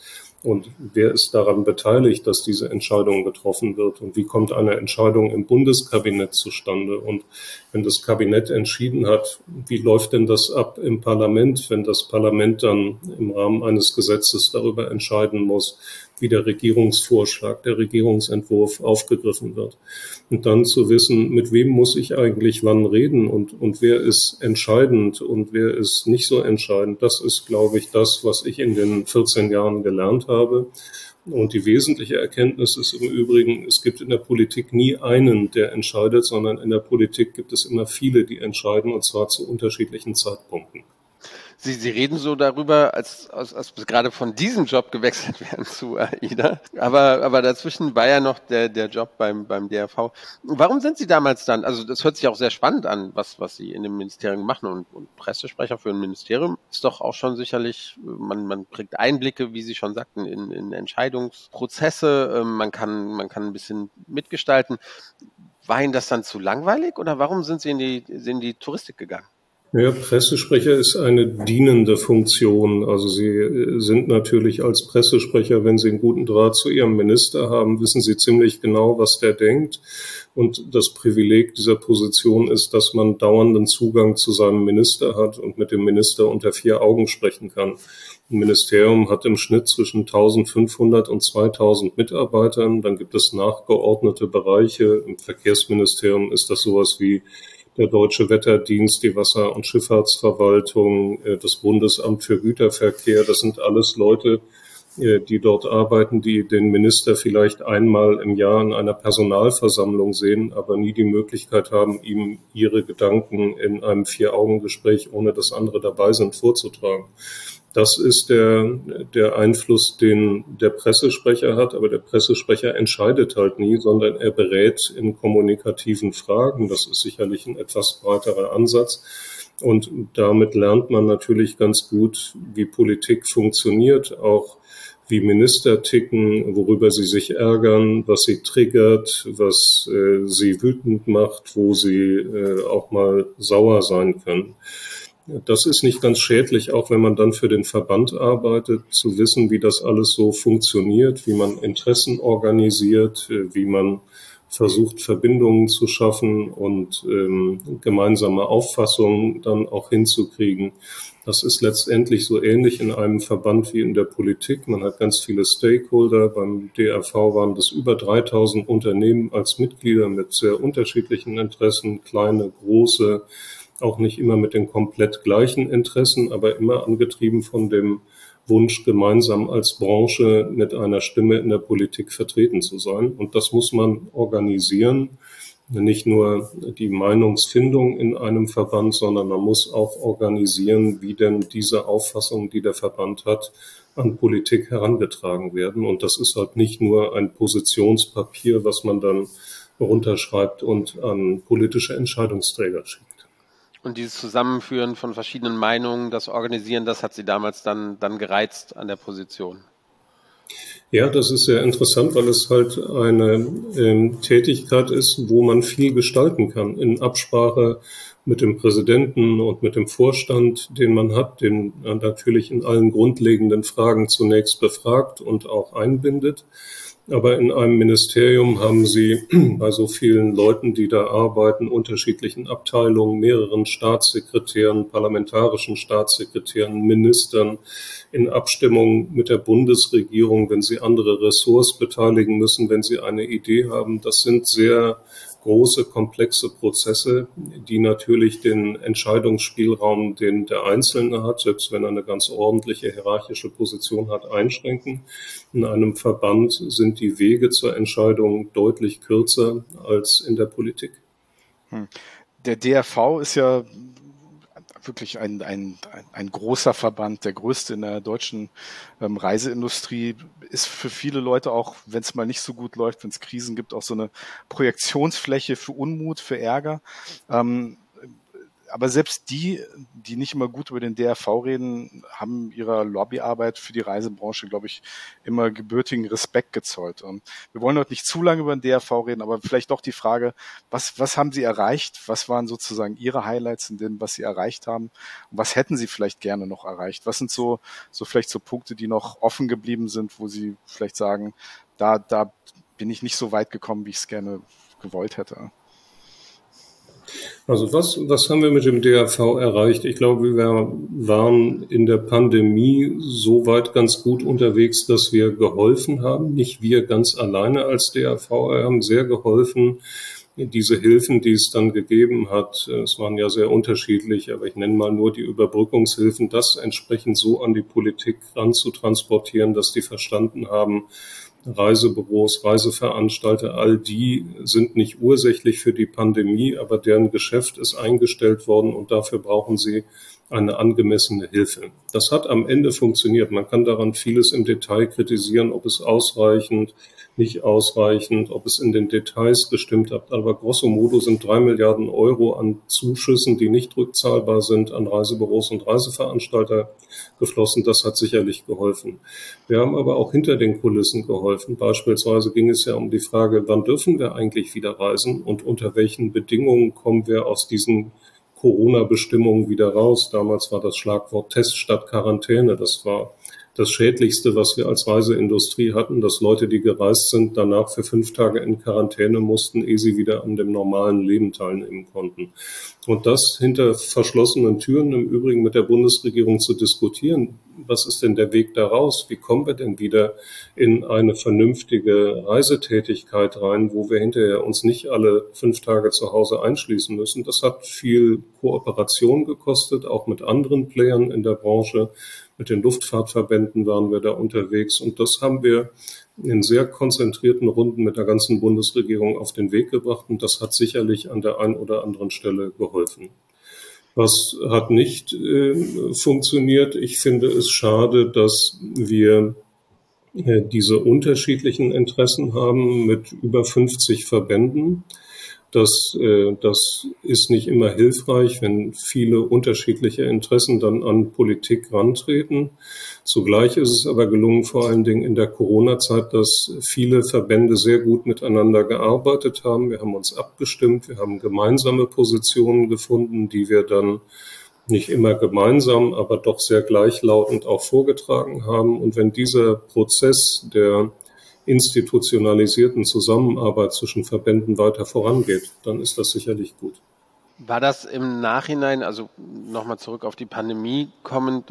Und wer ist daran beteiligt, dass diese Entscheidung getroffen wird? Und wie kommt eine Entscheidung im Bundeskabinett zustande? Und wenn das Kabinett entschieden hat, wie läuft denn das ab im Parlament, wenn das Parlament dann im Rahmen eines Gesetzes darüber entscheiden muss, wie der Regierungsvorschlag, der Regierungsentwurf aufgegriffen wird? Und dann zu wissen, mit wem muss ich eigentlich wann reden und wer ist entscheidend und wer ist nicht so entscheidend, das ist, glaube ich, das, was ich in den 14 Jahren gelernt habe. Und die wesentliche Erkenntnis ist im Übrigen, es gibt in der Politik nie einen, der entscheidet, sondern in der Politik gibt es immer viele, die entscheiden, und zwar zu unterschiedlichen Zeitpunkten. Sie reden so darüber, als wir gerade von diesem Job gewechselt werden zu AIDA. Aber dazwischen war ja noch der Job beim DRV. Warum sind Sie damals dann, also das hört sich auch sehr spannend an, was Sie in dem Ministerium machen, und Pressesprecher für ein Ministerium ist doch auch schon sicherlich, man kriegt Einblicke, wie Sie schon sagten, in Entscheidungsprozesse, man kann ein bisschen mitgestalten. War Ihnen das dann zu langweilig oder warum sind Sie in die Touristik gegangen? Ja, Pressesprecher ist eine dienende Funktion. Also Sie sind natürlich als Pressesprecher, wenn Sie einen guten Draht zu Ihrem Minister haben, wissen Sie ziemlich genau, was der denkt. Und das Privileg dieser Position ist, dass man dauernden Zugang zu seinem Minister hat und mit dem Minister unter 4 Augen sprechen kann. Ein Ministerium hat im Schnitt zwischen 1500 und 2000 Mitarbeitern. Dann gibt es nachgeordnete Bereiche. Im Verkehrsministerium ist das sowas wie der Deutsche Wetterdienst, die Wasser- und Schifffahrtsverwaltung, das Bundesamt für Güterverkehr. Das sind alles Leute, die dort arbeiten, die den Minister vielleicht einmal im Jahr in einer Personalversammlung sehen, aber nie die Möglichkeit haben, ihm ihre Gedanken in einem 4-Augen-Gespräch, ohne dass andere dabei sind, vorzutragen. Das ist der Einfluss, den der Pressesprecher hat, aber der Pressesprecher entscheidet halt nie, sondern er berät in kommunikativen Fragen. Das ist sicherlich ein etwas breiterer Ansatz. Und damit lernt man natürlich ganz gut, wie Politik funktioniert, auch wie Minister ticken, worüber sie sich ärgern, was sie triggert, was sie wütend macht, wo sie auch mal sauer sein können. Das ist nicht ganz schädlich, auch wenn man dann für den Verband arbeitet, zu wissen, wie das alles so funktioniert, wie man Interessen organisiert, wie man versucht, Verbindungen zu schaffen und gemeinsame Auffassungen dann auch hinzukriegen. Das ist letztendlich so ähnlich in einem Verband wie in der Politik. Man hat ganz viele Stakeholder. Beim DRV waren das über 3000 Unternehmen als Mitglieder mit sehr unterschiedlichen Interessen, kleine, große, auch nicht immer mit den komplett gleichen Interessen, aber immer angetrieben von dem Wunsch, gemeinsam als Branche mit einer Stimme in der Politik vertreten zu sein. Und das muss man organisieren. Nicht nur die Meinungsfindung in einem Verband, sondern man muss auch organisieren, wie denn diese Auffassungen, die der Verband hat, an Politik herangetragen werden. Und das ist halt nicht nur ein Positionspapier, was man dann runterschreibt und an politische Entscheidungsträger schickt. Und dieses Zusammenführen von verschiedenen Meinungen, das Organisieren, das hat Sie damals dann gereizt an der Position. Ja, das ist sehr interessant, weil es halt eine Tätigkeit ist, wo man viel gestalten kann in Absprache mit dem Präsidenten und mit dem Vorstand, den man hat, den man natürlich in allen grundlegenden Fragen zunächst befragt und auch einbindet. Aber in einem Ministerium haben Sie bei so vielen Leuten, die da arbeiten, unterschiedlichen Abteilungen, mehreren Staatssekretären, parlamentarischen Staatssekretären, Ministern, in Abstimmung mit der Bundesregierung, wenn Sie andere Ressorts beteiligen müssen, wenn Sie eine Idee haben. Das sind sehr große, komplexe Prozesse, die natürlich den Entscheidungsspielraum, den der Einzelne hat, selbst wenn er eine ganz ordentliche hierarchische Position hat, einschränken. In einem Verband sind die Wege zur Entscheidung deutlich kürzer als in der Politik. Der DRV ist ja wirklich ein großer Verband, der größte in der deutschen Reiseindustrie, ist für viele Leute auch, wenn es mal nicht so gut läuft, wenn es Krisen gibt, auch so eine Projektionsfläche für Unmut, für Ärger. Aber selbst die nicht immer gut über den DRV reden, haben ihrer Lobbyarbeit für die Reisebranche, glaube ich, immer gebürtigen Respekt gezollt. Und wir wollen heute nicht zu lange über den DRV reden, aber vielleicht doch die Frage, was haben Sie erreicht? Was waren sozusagen Ihre Highlights in dem, was Sie erreicht haben? Und was hätten Sie vielleicht gerne noch erreicht? Was sind so vielleicht so Punkte, die noch offen geblieben sind, wo Sie vielleicht sagen, da bin ich nicht so weit gekommen, wie ich es gerne gewollt hätte? Also was haben wir mit dem DRV erreicht? Ich glaube, wir waren in der Pandemie so weit ganz gut unterwegs, dass wir geholfen haben. Nicht wir ganz alleine als DRV, wir haben sehr geholfen. Diese Hilfen, die es dann gegeben hat, es waren ja sehr unterschiedlich, aber ich nenne mal nur die Überbrückungshilfen, das entsprechend so an die Politik ranzutransportieren, dass die verstanden haben, Reisebüros, Reiseveranstalter, all die sind nicht ursächlich für die Pandemie, aber deren Geschäft ist eingestellt worden und dafür brauchen sie eine angemessene Hilfe. Das hat am Ende funktioniert. Man kann daran vieles im Detail kritisieren, ob es ausreichend, nicht ausreichend, ob es in den Details gestimmt hat. Aber grosso modo sind 3 Milliarden Euro an Zuschüssen, die nicht rückzahlbar sind, an Reisebüros und Reiseveranstalter geflossen. Das hat sicherlich geholfen. Wir haben aber auch hinter den Kulissen geholfen. Beispielsweise ging es ja um die Frage, wann dürfen wir eigentlich wieder reisen und unter welchen Bedingungen kommen wir aus diesen Corona-Bestimmungen wieder raus. Damals war das Schlagwort Test statt Quarantäne. Das war das Schädlichste, was wir als Reiseindustrie hatten, dass Leute, die gereist sind, danach für 5 Tage in Quarantäne mussten, ehe sie wieder an dem normalen Leben teilnehmen konnten. Und das hinter verschlossenen Türen im Übrigen mit der Bundesregierung zu diskutieren. Was ist denn der Weg daraus? Wie kommen wir denn wieder in eine vernünftige Reisetätigkeit rein, wo wir hinterher uns nicht alle 5 Tage zu Hause einschließen müssen? Das hat viel Kooperation gekostet, auch mit anderen Playern in der Branche. Mit den Luftfahrtverbänden waren wir da unterwegs und das haben wir in sehr konzentrierten Runden mit der ganzen Bundesregierung auf den Weg gebracht und das hat sicherlich an der einen oder anderen Stelle geholfen. Was hat nicht funktioniert? Ich finde es schade, dass wir diese unterschiedlichen Interessen haben mit über 50 Verbänden. Das ist nicht immer hilfreich, wenn viele unterschiedliche Interessen dann an Politik rantreten. Zugleich ist es aber gelungen, vor allen Dingen in der Corona-Zeit, dass viele Verbände sehr gut miteinander gearbeitet haben. Wir haben uns abgestimmt, wir haben gemeinsame Positionen gefunden, die wir dann nicht immer gemeinsam, aber doch sehr gleichlautend auch vorgetragen haben. Und wenn dieser Prozess der institutionalisierten Zusammenarbeit zwischen Verbänden weiter vorangeht, dann ist das sicherlich gut. War das im Nachhinein, also nochmal zurück auf die Pandemie kommend,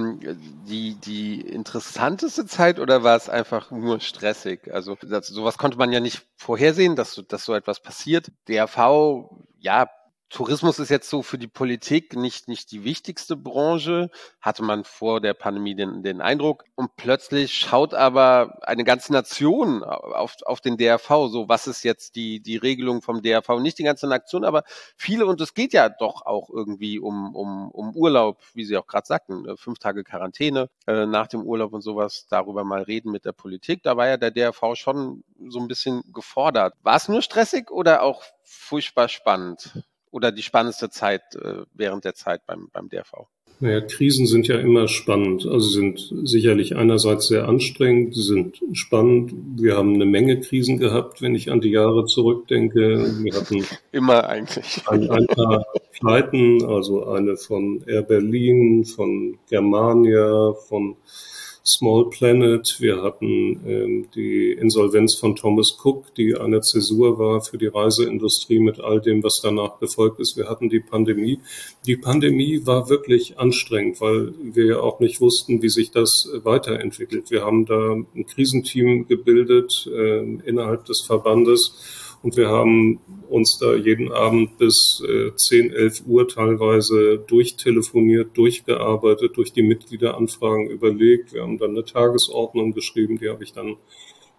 die interessanteste Zeit oder war es einfach nur stressig? Also sowas konnte man ja nicht vorhersehen, dass so etwas passiert. DRV, ja, Tourismus ist jetzt so für die Politik nicht die wichtigste Branche, hatte man vor der Pandemie den Eindruck. Und plötzlich schaut aber eine ganze Nation auf den DRV. So, was ist jetzt die Regelung vom DRV? Nicht die ganze Nation, aber viele. Und es geht ja doch auch irgendwie um Urlaub, wie Sie auch gerade sagten. 5 Tage Quarantäne nach dem Urlaub und sowas. Darüber mal reden mit der Politik. Da war ja der DRV schon so ein bisschen gefordert. War es nur stressig oder auch furchtbar spannend? Oder die spannendste Zeit während der Zeit beim DRV? Naja, Krisen sind ja immer spannend. Also sind sicherlich einerseits sehr anstrengend, sind spannend. Wir haben eine Menge Krisen gehabt, wenn ich an die Jahre zurückdenke. Wir hatten immer eigentlich ein paar Pleiten, also eine von Air Berlin, von Germania, von Small Planet. Wir hatten die Insolvenz von Thomas Cook, die eine Zäsur war für die Reiseindustrie mit all dem, was danach gefolgt ist. Wir hatten die Pandemie. Die Pandemie war wirklich anstrengend, weil wir ja auch nicht wussten, wie sich das weiterentwickelt. Wir haben da ein Krisenteam gebildet innerhalb des Verbandes. Und wir haben uns da jeden Abend bis 10, 11 Uhr teilweise durchtelefoniert, durchgearbeitet, durch die Mitgliederanfragen überlegt. Wir haben dann eine Tagesordnung geschrieben, die habe ich dann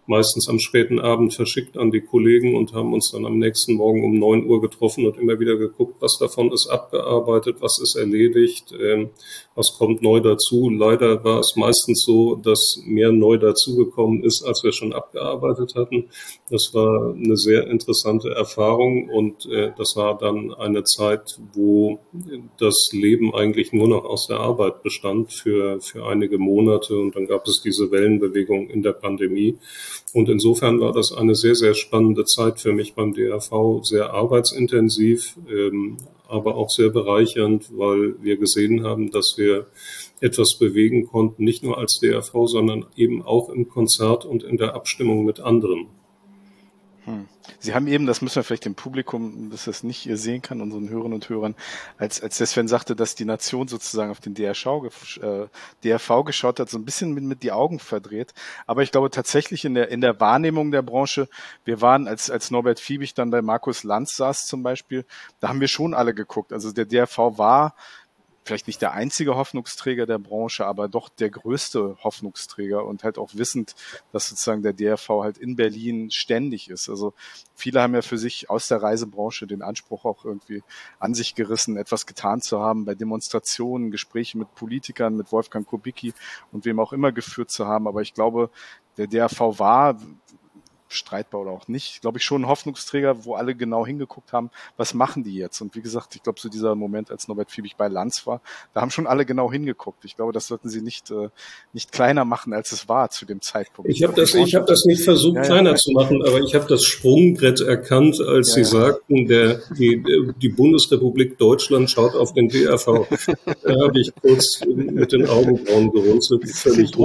meistens am späten Abend verschickt an die Kollegen und haben uns dann am nächsten Morgen um 9 Uhr getroffen und immer wieder geguckt, was davon ist abgearbeitet, was ist erledigt, was kommt neu dazu. Leider war es meistens so, dass mehr neu dazugekommen ist, als wir schon abgearbeitet hatten. Das war eine sehr interessante Erfahrung und das war dann eine Zeit, wo das Leben eigentlich nur noch aus der Arbeit bestand für einige Monate und dann gab es diese Wellenbewegung in der Pandemie. Und insofern war das eine sehr, sehr spannende Zeit für mich beim DRV, sehr arbeitsintensiv, aber auch sehr bereichernd, weil wir gesehen haben, dass wir etwas bewegen konnten, nicht nur als DRV, sondern eben auch im Konzert und in der Abstimmung mit anderen. Sie haben eben, das müssen wir vielleicht dem Publikum, das das nicht sehen kann, unseren Hörerinnen und Hörern, als der Sven sagte, dass die Nation sozusagen auf den DRV geschaut hat, so ein bisschen mit die Augen verdreht. Aber ich glaube tatsächlich in der Wahrnehmung der Branche, wir waren, als Norbert Fiebig dann bei Markus Lanz saß zum Beispiel, da haben wir schon alle geguckt. Also der DRV war vielleicht nicht der einzige Hoffnungsträger der Branche, aber doch der größte Hoffnungsträger und halt auch wissend, dass sozusagen der DRV halt in Berlin ständig ist. Also viele haben ja für sich aus der Reisebranche den Anspruch auch irgendwie an sich gerissen, etwas getan zu haben, bei Demonstrationen, Gespräche mit Politikern, mit Wolfgang Kubicki und wem auch immer geführt zu haben. Aber ich glaube, der DRV war, streitbar oder auch nicht, glaube ich, schon ein Hoffnungsträger, wo alle genau hingeguckt haben, was machen die jetzt? Und wie gesagt, ich glaube, so dieser Moment, als Norbert Fiebig bei Lanz war, da haben schon alle genau hingeguckt. Ich glaube, das sollten sie nicht kleiner machen, als es war zu dem Zeitpunkt. Ich habe das nicht versucht, kleiner zu machen, aber ich habe das Sprungbrett erkannt, als Sie sagten, die Bundesrepublik Deutschland schaut auf den DRV. Da habe ich kurz mit den Augenbrauen gerunzelt. Völlig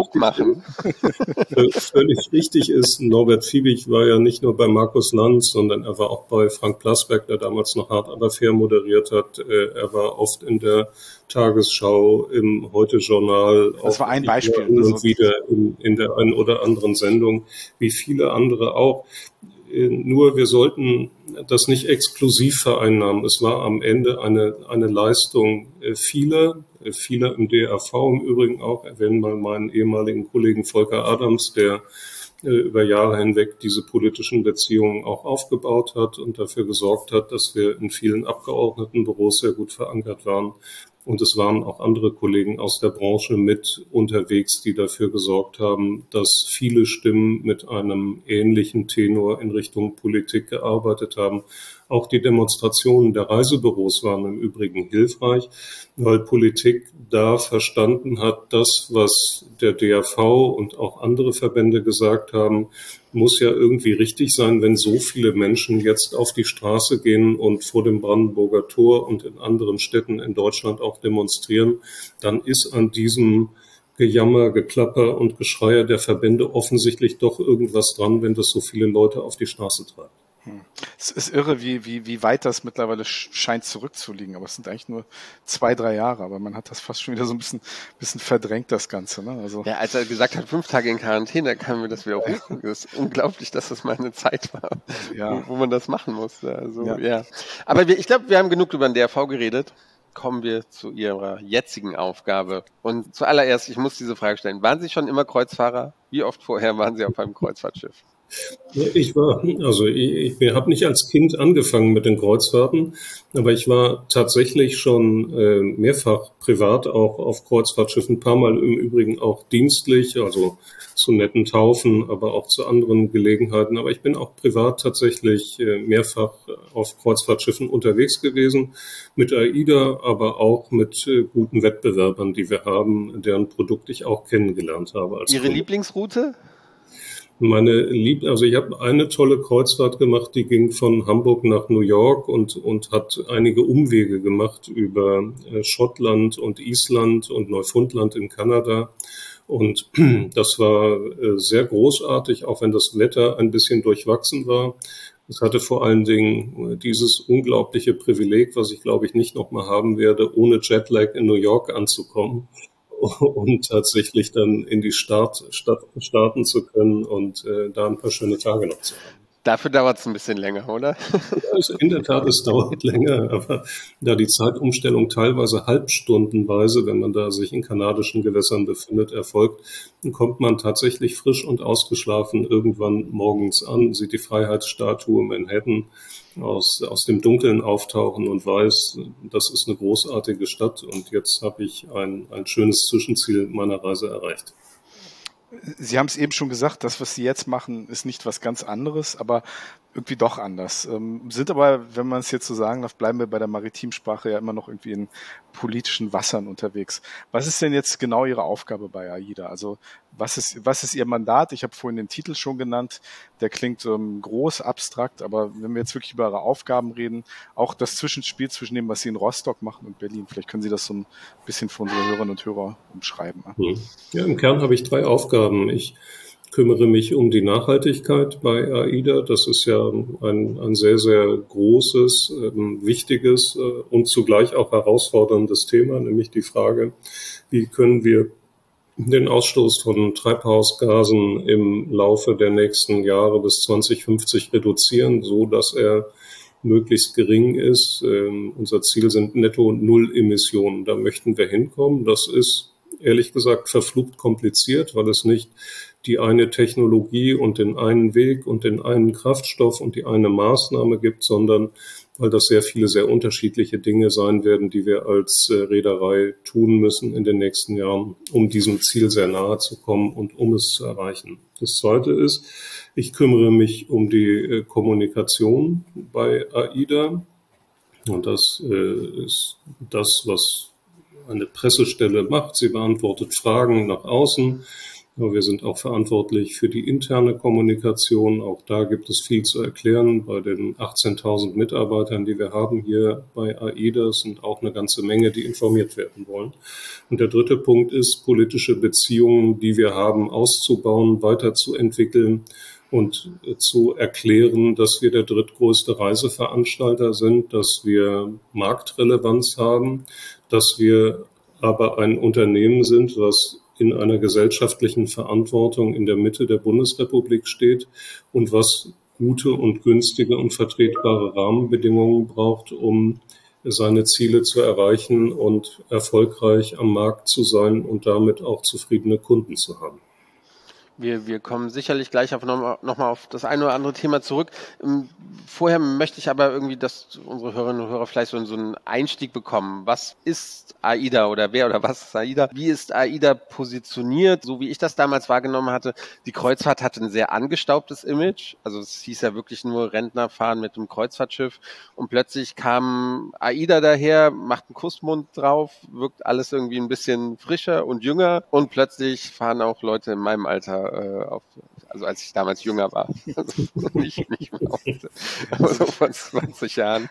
richtig ist, Norbert Fiebig war ja nicht nur bei Markus Lanz, sondern er war auch bei Frank Plasberg, der damals noch Hart aber fair moderiert hat. Er war oft in der Tagesschau, im Heute-Journal. Das war ein Beispiel. Und wieder in der einen oder anderen Sendung, wie viele andere auch. Nur wir sollten das nicht exklusiv vereinnahmen. Es war am Ende eine Leistung vieler im DRV im Übrigen auch. Erwähnen mal meinen ehemaligen Kollegen Volker Adams, der über Jahre hinweg diese politischen Beziehungen auch aufgebaut hat und dafür gesorgt hat, dass wir in vielen Abgeordnetenbüros sehr gut verankert waren. Und es waren auch andere Kollegen aus der Branche mit unterwegs, die dafür gesorgt haben, dass viele Stimmen mit einem ähnlichen Tenor in Richtung Politik gearbeitet haben. Auch die Demonstrationen der Reisebüros waren im Übrigen hilfreich, weil Politik da verstanden hat, das, was der DRV und auch andere Verbände gesagt haben, muss ja irgendwie richtig sein, wenn so viele Menschen jetzt auf die Straße gehen und vor dem Brandenburger Tor und in anderen Städten in Deutschland auch demonstrieren, dann ist an diesem Gejammer, Geklapper und Geschreier der Verbände offensichtlich doch irgendwas dran, wenn das so viele Leute auf die Straße treibt. Es ist irre, wie weit das mittlerweile scheint zurückzuliegen, aber es sind eigentlich nur 2-3 Jahre, aber man hat das fast schon wieder so ein bisschen verdrängt, das Ganze. Ne? Also ja, als er gesagt hat, 5 Tage in Quarantäne, kam mir das wieder hoch. Das ist unglaublich, dass das mal eine Zeit war, wo man das machen musste. Also, ja. Aber ich glaube, wir haben genug über den DRV geredet. Kommen wir zu Ihrer jetzigen Aufgabe. Und zuallererst, ich muss diese Frage stellen. Waren Sie schon immer Kreuzfahrer? Wie oft vorher waren Sie auf einem Kreuzfahrtschiff? Ich habe nicht als Kind angefangen mit den Kreuzfahrten, aber ich war tatsächlich schon mehrfach privat auch auf Kreuzfahrtschiffen, ein paar Mal im Übrigen auch dienstlich, also zu netten Taufen, aber auch zu anderen Gelegenheiten. Aber ich bin auch privat tatsächlich mehrfach auf Kreuzfahrtschiffen unterwegs gewesen, mit AIDA, aber auch mit guten Wettbewerbern, die wir haben, deren Produkt ich auch kennengelernt habe. Ihre Lieblingsroute? Also ich habe eine tolle Kreuzfahrt gemacht, die ging von Hamburg nach New York und hat einige Umwege gemacht über Schottland und Island und Neufundland in Kanada. Und das war sehr großartig, auch wenn das Wetter ein bisschen durchwachsen war. Es hatte vor allen Dingen dieses unglaubliche Privileg, was ich glaube ich nicht nochmal haben werde, ohne Jetlag in New York anzukommen. Und tatsächlich dann in die Stadt starten zu können und da ein paar schöne Tage noch zu haben. Dafür dauert es ein bisschen länger, oder? Also in der Tat, es dauert länger, aber da die Zeitumstellung teilweise halbstundenweise, wenn man da sich in kanadischen Gewässern befindet, erfolgt, dann kommt man tatsächlich frisch und ausgeschlafen irgendwann morgens an, sieht die Freiheitsstatue Manhattan aus dem Dunkeln auftauchen und weiß, das ist eine großartige Stadt und jetzt habe ich ein schönes Zwischenziel meiner Reise erreicht. Sie haben es eben schon gesagt, das, was Sie jetzt machen, ist nicht was ganz anderes, aber irgendwie doch anders. Sind aber, wenn man es jetzt so sagen darf, bleiben wir bei der Maritimsprache ja immer noch irgendwie in politischen Wassern unterwegs. Was ist denn jetzt genau Ihre Aufgabe bei AIDA? Also was ist Ihr Mandat? Ich habe vorhin den Titel schon genannt, der klingt groß, abstrakt, aber wenn wir jetzt wirklich über Ihre Aufgaben reden, auch das Zwischenspiel zwischen dem, was Sie in Rostock machen und Berlin, vielleicht können Sie das so ein bisschen für unsere Hörerinnen und Hörer umschreiben. Ja, im Kern habe ich 3 Aufgaben. Ich kümmere mich um die Nachhaltigkeit bei AIDA. Das ist ja ein sehr, sehr großes, wichtiges und zugleich auch herausforderndes Thema, nämlich die Frage, wie können wir den Ausstoß von Treibhausgasen im Laufe der nächsten Jahre bis 2050 reduzieren, so dass er möglichst gering ist. Unser Ziel sind Netto-Null-Emissionen. Da möchten wir hinkommen. Das ist ehrlich gesagt verflucht kompliziert, weil es nicht die eine Technologie und den einen Weg und den einen Kraftstoff und die eine Maßnahme gibt, sondern weil das sehr viele, sehr unterschiedliche Dinge sein werden, die wir als Reederei tun müssen in den nächsten Jahren, um diesem Ziel sehr nahe zu kommen und um es zu erreichen. Das Zweite ist, ich kümmere mich um die Kommunikation bei AIDA. Und das ist das, was eine Pressestelle macht. Sie beantwortet Fragen nach außen. Aber wir sind auch verantwortlich für die interne Kommunikation. Auch da gibt es viel zu erklären. Bei den 18.000 Mitarbeitern, die wir haben hier bei AIDA, sind auch eine ganze Menge, die informiert werden wollen. Und der dritte Punkt ist, politische Beziehungen, die wir haben, auszubauen, weiterzuentwickeln und zu erklären, dass wir der drittgrößte Reiseveranstalter sind, dass wir Marktrelevanz haben, dass wir aber ein Unternehmen sind, was in einer gesellschaftlichen Verantwortung in der Mitte der Bundesrepublik steht und was gute und günstige und vertretbare Rahmenbedingungen braucht, um seine Ziele zu erreichen und erfolgreich am Markt zu sein und damit auch zufriedene Kunden zu haben. Wir kommen sicherlich gleich noch mal auf das eine oder andere Thema zurück. Vorher möchte ich aber irgendwie, dass unsere Hörerinnen und Hörer vielleicht so einen Einstieg bekommen. Was ist AIDA oder wer oder was ist AIDA? Wie ist AIDA positioniert? So wie ich das damals wahrgenommen hatte, die Kreuzfahrt hatte ein sehr angestaubtes Image. Also es hieß ja wirklich nur Rentner fahren mit einem Kreuzfahrtschiff und plötzlich kam AIDA daher, macht einen Kussmund drauf, wirkt alles irgendwie ein bisschen frischer und jünger und plötzlich fahren auch Leute in meinem Alter also als ich damals jünger war, also nicht mehr heute, aber so vor 20 Jahren.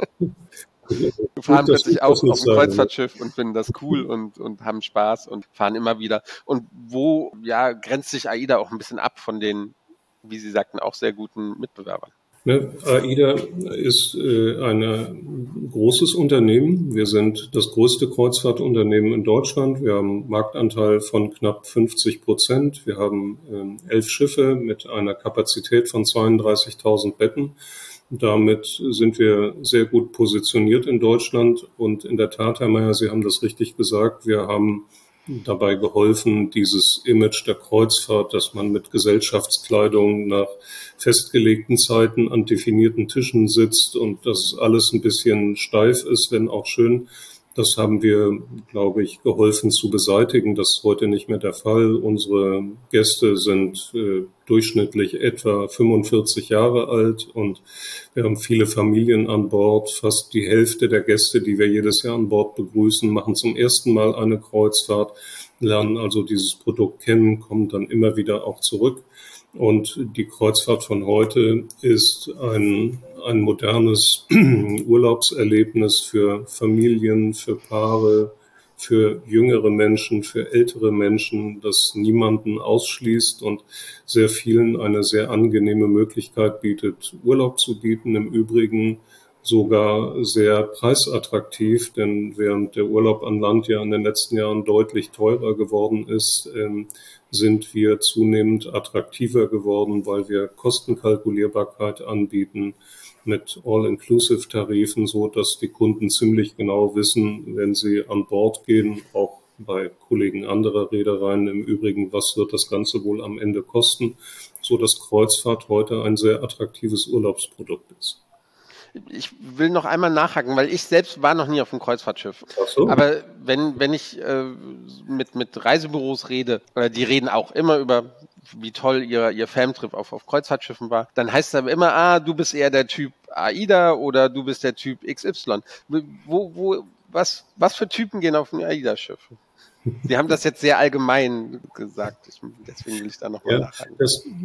Wir fahren plötzlich auch auf dem Kreuzfahrtschiff und finden das cool und haben Spaß und fahren immer wieder. Und wo grenzt sich AIDA auch ein bisschen ab von den, wie Sie sagten, auch sehr guten Mitbewerbern? AIDA ist ein großes Unternehmen. Wir sind das größte Kreuzfahrtunternehmen in Deutschland. Wir haben einen Marktanteil von knapp 50%. Wir haben 11 Schiffe mit einer Kapazität von 32.000 Betten. Damit sind wir sehr gut positioniert in Deutschland. Und in der Tat, Herr Meyer, Sie haben das richtig gesagt, wir haben dabei geholfen, dieses Image der Kreuzfahrt, dass man mit Gesellschaftskleidung nach festgelegten Zeiten an definierten Tischen sitzt und dass alles ein bisschen steif ist, wenn auch schön. Das haben wir, glaube ich, geholfen zu beseitigen. Das ist heute nicht mehr der Fall. Unsere Gäste sind durchschnittlich etwa 45 Jahre alt und wir haben viele Familien an Bord. Fast die Hälfte der Gäste, die wir jedes Jahr an Bord begrüßen, machen zum ersten Mal eine Kreuzfahrt, lernen also dieses Produkt kennen, kommen dann immer wieder auch zurück. Und die Kreuzfahrt von heute ist ein modernes Urlaubserlebnis für Familien, für Paare, für jüngere Menschen, für ältere Menschen, das niemanden ausschließt und sehr vielen eine sehr angenehme Möglichkeit bietet, Urlaub zu bieten. Im Übrigen sogar sehr preisattraktiv, denn während der Urlaub an Land ja in den letzten Jahren deutlich teurer geworden ist, sind wir zunehmend attraktiver geworden, weil wir Kostenkalkulierbarkeit anbieten mit All-Inclusive-Tarifen, so dass die Kunden ziemlich genau wissen, wenn sie an Bord gehen, auch bei Kollegen anderer Reedereien im Übrigen, was wird das Ganze wohl am Ende kosten, so dass Kreuzfahrt heute ein sehr attraktives Urlaubsprodukt ist. Ich will noch einmal nachhaken, weil ich selbst war noch nie auf einem Kreuzfahrtschiff. Ach so. Aber wenn ich mit Reisebüros rede, oder die reden auch immer über, wie toll ihr Famtrip auf Kreuzfahrtschiffen war, dann heißt es aber immer, du bist eher der Typ AIDA oder du bist der Typ XY. Was für Typen gehen auf ein AIDA-Schiff? Sie haben das jetzt sehr allgemein gesagt, deswegen will ich da nochmal nachhaken.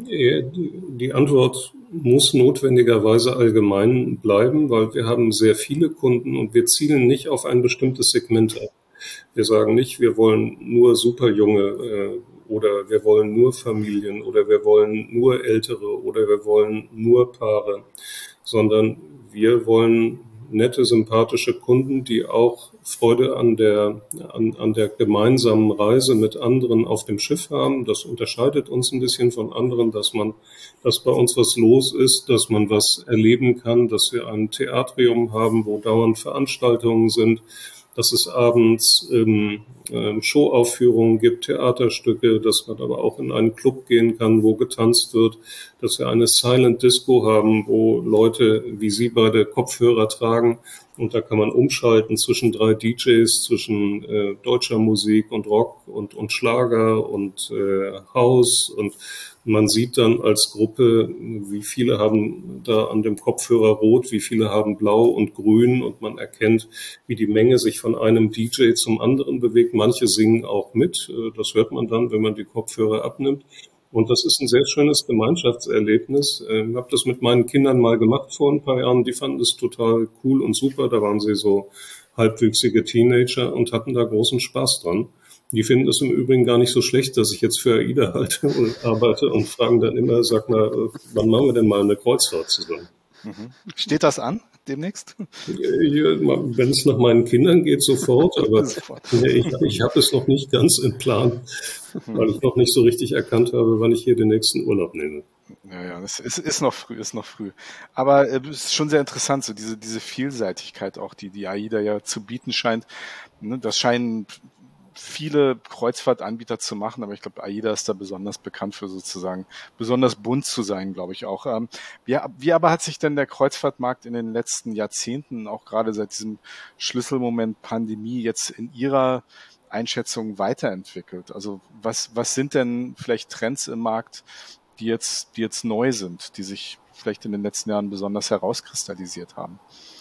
Die Antwort muss notwendigerweise allgemein bleiben, weil wir haben sehr viele Kunden und wir zielen nicht auf ein bestimmtes Segment ab. Wir sagen nicht, wir wollen nur Superjunge oder wir wollen nur Familien oder wir wollen nur Ältere oder wir wollen nur Paare, sondern wir wollen nette, sympathische Kunden, die auch Freude an der gemeinsamen Reise mit anderen auf dem Schiff haben. Das unterscheidet uns ein bisschen von anderen, dass bei uns was los ist, dass man was erleben kann, dass wir ein Theatrium haben, wo dauernd Veranstaltungen sind, dass es abends Showaufführungen gibt, Theaterstücke, dass man aber auch in einen Club gehen kann, wo getanzt wird, dass wir eine Silent Disco haben, wo Leute wie Sie beide Kopfhörer tragen und da kann man umschalten zwischen 3 DJs, zwischen deutscher Musik und Rock und Schlager und House und man sieht dann als Gruppe, wie viele haben da an dem Kopfhörer rot, wie viele haben blau und grün und man erkennt, wie die Menge sich von einem DJ zum anderen bewegt. Manche singen auch mit, das hört man dann, wenn man die Kopfhörer abnimmt. Und das ist ein sehr schönes Gemeinschaftserlebnis. Ich habe das mit meinen Kindern mal gemacht vor ein paar Jahren. Die fanden es total cool und super. Da waren sie so halbwüchsige Teenager und hatten da großen Spaß dran. Die finden es im Übrigen gar nicht so schlecht, dass ich jetzt für AIDA halte und arbeite und fragen dann immer, sag mal, wann machen wir denn mal eine Kreuzfahrt zusammen? Steht das an demnächst? Wenn es nach meinen Kindern geht, sofort, aber ich habe es noch nicht ganz im Plan, weil ich noch nicht so richtig erkannt habe, wann ich hier den nächsten Urlaub nehme. Ja, es ist noch früh. Aber es ist schon sehr interessant, so diese Vielseitigkeit auch, die AIDA ja zu bieten scheint. Das scheinen viele Kreuzfahrtanbieter zu machen, aber ich glaube, AIDA ist da besonders bekannt für sozusagen besonders bunt zu sein, glaube ich auch. Wie aber hat sich denn der Kreuzfahrtmarkt in den letzten Jahrzehnten, auch gerade seit diesem Schlüsselmoment Pandemie, jetzt in Ihrer Einschätzung weiterentwickelt? Also was sind denn vielleicht Trends im Markt, die jetzt neu sind, die sich vielleicht in den letzten Jahren besonders herauskristallisiert haben?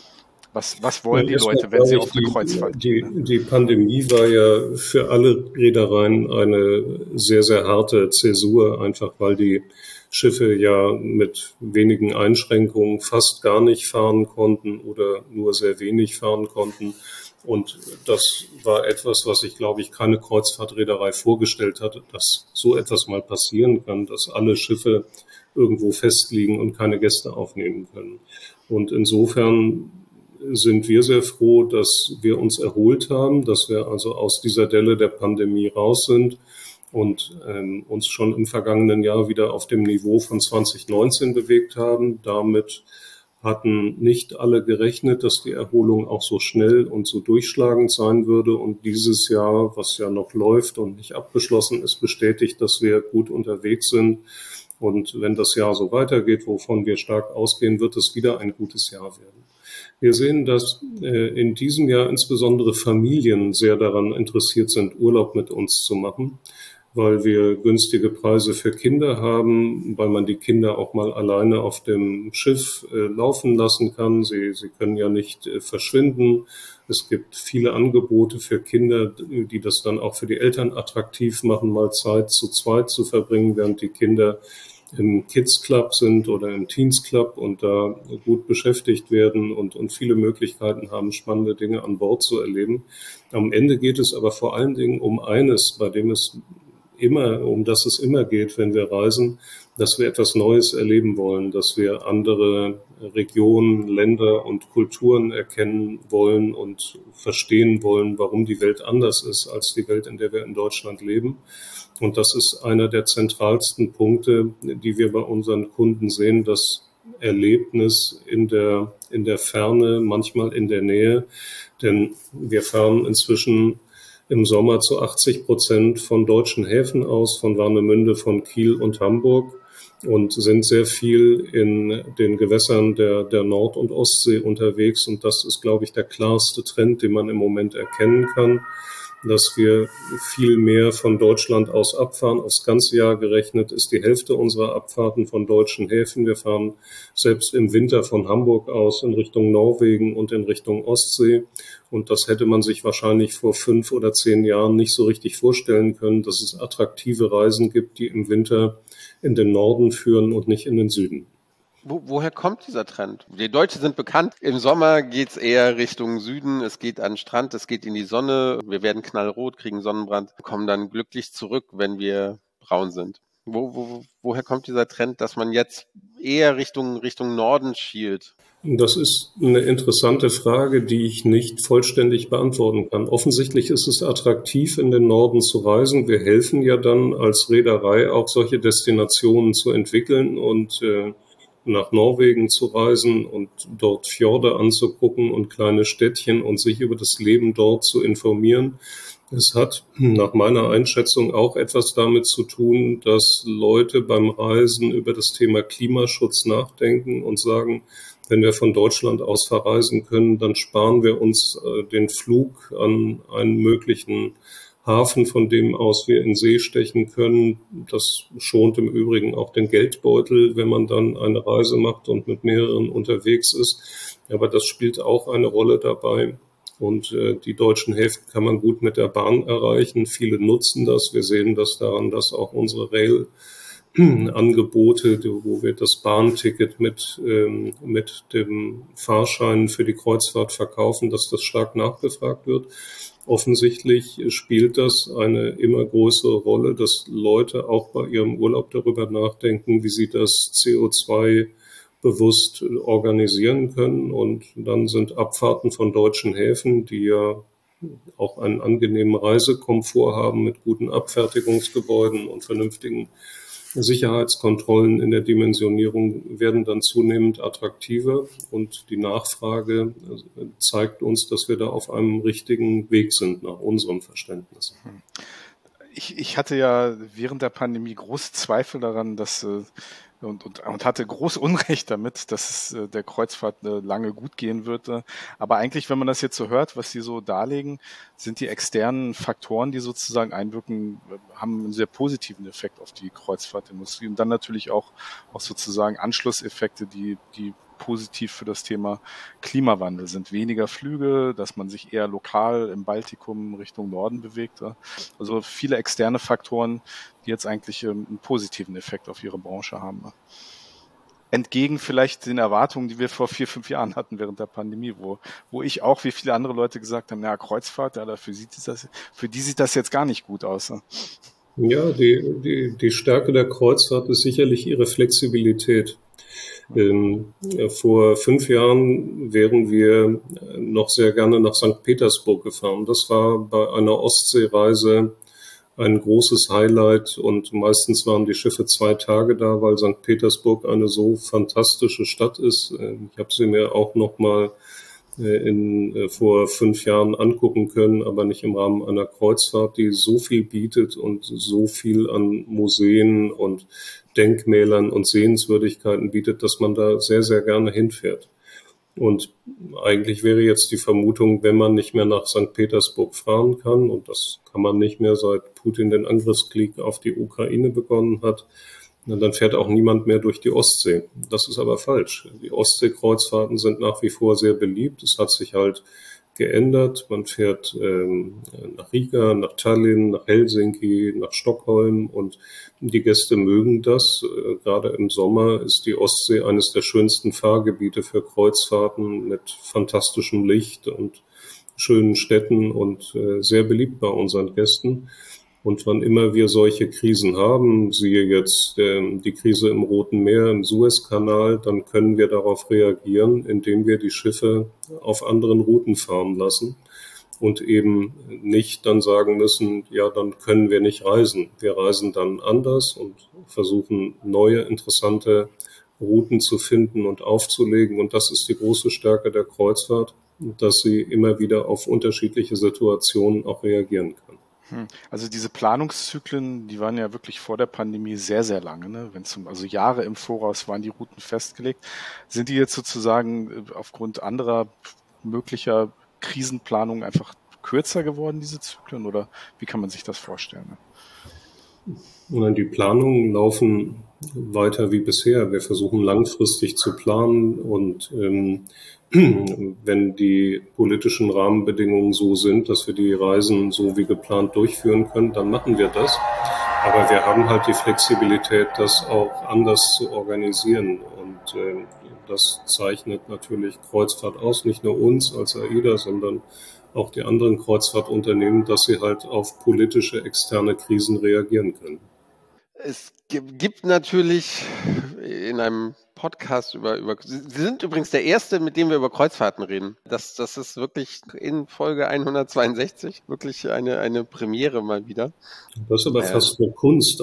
Was wollen die Leute, wenn sie auf eine Kreuzfahrt gehen? Die Pandemie war ja für alle Reedereien eine sehr, sehr harte Zäsur, einfach weil die Schiffe ja mit wenigen Einschränkungen fast gar nicht fahren konnten oder nur sehr wenig fahren konnten. Und das war etwas, was ich, glaube ich, keine Kreuzfahrtreederei vorgestellt hatte, dass so etwas mal passieren kann, dass alle Schiffe irgendwo festliegen und keine Gäste aufnehmen können. Und insofern sind wir sehr froh, dass wir uns erholt haben, dass wir also aus dieser Delle der Pandemie raus sind und uns schon im vergangenen Jahr wieder auf dem Niveau von 2019 bewegt haben. Damit hatten nicht alle gerechnet, dass die Erholung auch so schnell und so durchschlagend sein würde. Und dieses Jahr, was ja noch läuft und nicht abgeschlossen ist, bestätigt, dass wir gut unterwegs sind. Und wenn das Jahr so weitergeht, wovon wir stark ausgehen, wird es wieder ein gutes Jahr werden. Wir sehen, dass in diesem Jahr insbesondere Familien sehr daran interessiert sind, Urlaub mit uns zu machen, weil wir günstige Preise für Kinder haben, weil man die Kinder auch mal alleine auf dem Schiff laufen lassen kann. Sie können ja nicht verschwinden. Es gibt viele Angebote für Kinder, die das dann auch für die Eltern attraktiv machen, mal Zeit zu zweit zu verbringen, während die Kinder im Kids Club sind oder im Teens Club und da gut beschäftigt werden und viele Möglichkeiten haben, spannende Dinge an Bord zu erleben. Am Ende geht es aber vor allen Dingen um eines, um das es immer geht, wenn wir reisen, dass wir etwas Neues erleben wollen, dass wir andere Regionen, Länder und Kulturen erkennen wollen und verstehen wollen, warum die Welt anders ist als die Welt, in der wir in Deutschland leben. Und das ist einer der zentralsten Punkte, die wir bei unseren Kunden sehen, das Erlebnis in der Ferne, manchmal in der Nähe. Denn wir fahren inzwischen im Sommer zu 80% von deutschen Häfen aus, von Warnemünde, von Kiel und Hamburg, und sind sehr viel in den Gewässern der Nord- und Ostsee unterwegs. Und das ist, glaube ich, der klarste Trend, den man im Moment erkennen kann, dass wir viel mehr von Deutschland aus abfahren. Aufs ganze Jahr gerechnet ist die Hälfte unserer Abfahrten von deutschen Häfen. Wir fahren selbst im Winter von Hamburg aus in Richtung Norwegen und in Richtung Ostsee. Und das hätte man sich wahrscheinlich vor 5 oder 10 Jahren nicht so richtig vorstellen können, dass es attraktive Reisen gibt, die im Winter in den Norden führen und nicht in den Süden. Woher kommt dieser Trend? Die Deutschen sind bekannt. Im Sommer geht's eher Richtung Süden. Es geht an den Strand, es geht in die Sonne. Wir werden knallrot, kriegen Sonnenbrand, kommen dann glücklich zurück, wenn wir braun sind. Woher kommt dieser Trend, dass man jetzt eher Richtung Norden schielt? Das ist eine interessante Frage, die ich nicht vollständig beantworten kann. Offensichtlich ist es attraktiv, in den Norden zu reisen. Wir helfen ja dann als Reederei auch solche Destinationen zu entwickeln und nach Norwegen zu reisen und dort Fjorde anzugucken und kleine Städtchen und sich über das Leben dort zu informieren. Es hat nach meiner Einschätzung auch etwas damit zu tun, dass Leute beim Reisen über das Thema Klimaschutz nachdenken und sagen, wenn wir von Deutschland aus verreisen können, dann sparen wir uns den Flug an einen möglichen Hafen, von dem aus wir in See stechen können. Das schont im Übrigen auch den Geldbeutel, wenn man dann eine Reise macht und mit mehreren unterwegs ist. Aber das spielt auch eine Rolle dabei. Und die deutschen Häfen kann man gut mit der Bahn erreichen. Viele nutzen das. Wir sehen das daran, dass auch unsere Rail-Angebote, wo wir das Bahnticket mit dem Fahrschein für die Kreuzfahrt verkaufen, dass das stark nachgefragt wird. Offensichtlich spielt das eine immer größere Rolle, dass Leute auch bei ihrem Urlaub darüber nachdenken, wie sie das CO2 bewusst organisieren können. Und dann sind Abfahrten von deutschen Häfen, die ja auch einen angenehmen Reisekomfort haben mit guten Abfertigungsgebäuden und vernünftigen Sicherheitskontrollen in der Dimensionierung, werden dann zunehmend attraktiver, und die Nachfrage zeigt uns, dass wir da auf einem richtigen Weg sind, nach unserem Verständnis. Ich hatte ja während der Pandemie große Zweifel daran, dass und hatte groß Unrecht damit, dass es der Kreuzfahrt lange gut gehen würde. Aber eigentlich, wenn man das jetzt so hört, was Sie so darlegen, sind die externen Faktoren, die sozusagen einwirken, haben einen sehr positiven Effekt auf die Kreuzfahrtindustrie. Und dann natürlich auch sozusagen Anschlusseffekte, die positiv für das Thema Klimawandel sind. Weniger Flüge, dass man sich eher lokal im Baltikum Richtung Norden bewegt. Also viele externe Faktoren, die jetzt eigentlich einen positiven Effekt auf ihre Branche haben. Entgegen vielleicht den Erwartungen, die wir vor 4-5 Jahren hatten während der Pandemie, wo ich auch, wie viele andere Leute gesagt haben, na, Kreuzfahrt, ja, für die sieht das jetzt gar nicht gut aus. Ja, die Stärke der Kreuzfahrt ist sicherlich ihre Flexibilität. Vor 5 Jahren wären wir noch sehr gerne nach St. Petersburg gefahren. Das war bei einer Ostseereise ein großes Highlight, und meistens waren die Schiffe 2 Tage da, weil St. Petersburg eine so fantastische Stadt ist. Ich habe sie mir auch noch mal vor 5 Jahren angucken können, aber nicht im Rahmen einer Kreuzfahrt, die so viel bietet und so viel an Museen und Denkmälern und Sehenswürdigkeiten bietet, dass man da sehr, sehr gerne hinfährt. Und eigentlich wäre jetzt die Vermutung, wenn man nicht mehr nach St. Petersburg fahren kann, und das kann man nicht mehr, seit Putin den Angriffskrieg auf die Ukraine begonnen hat, dann fährt auch niemand mehr durch die Ostsee. Das ist aber falsch. Die Ostseekreuzfahrten sind nach wie vor sehr beliebt. Es hat sich halt geändert. Man fährt nach Riga, nach Tallinn, nach Helsinki, nach Stockholm, und die Gäste mögen das. Gerade im Sommer ist die Ostsee eines der schönsten Fahrgebiete für Kreuzfahrten mit fantastischem Licht und schönen Städten und sehr beliebt bei unseren Gästen. Und wann immer wir solche Krisen haben, siehe jetzt die Krise im Roten Meer, im Suezkanal, dann können wir darauf reagieren, indem wir die Schiffe auf anderen Routen fahren lassen und eben nicht dann sagen müssen, ja, dann können wir nicht reisen. Wir reisen dann anders und versuchen neue, interessante Routen zu finden und aufzulegen. Und das ist die große Stärke der Kreuzfahrt, dass sie immer wieder auf unterschiedliche Situationen auch reagieren kann. Also diese Planungszyklen, die waren ja wirklich vor der Pandemie sehr, sehr lange. Ne? Also Jahre im Voraus waren die Routen festgelegt. Sind die jetzt sozusagen aufgrund anderer möglicher Krisenplanungen einfach kürzer geworden, diese Zyklen? Oder wie kann man sich das vorstellen? Die Planungen laufen weiter wie bisher. Wir versuchen langfristig zu planen und wenn die politischen Rahmenbedingungen so sind, dass wir die Reisen so wie geplant durchführen können, dann machen wir das. Aber wir haben halt die Flexibilität, das auch anders zu organisieren. Und das zeichnet natürlich Kreuzfahrt aus, nicht nur uns als AIDA, sondern auch die anderen Kreuzfahrtunternehmen, dass sie halt auf politische externe Krisen reagieren können. Es gibt natürlich in einem Podcast Sie sind übrigens der Erste, mit dem wir über Kreuzfahrten reden. Das ist wirklich in Folge 162 wirklich eine Premiere mal wieder. Das ist aber fast eine Kunst,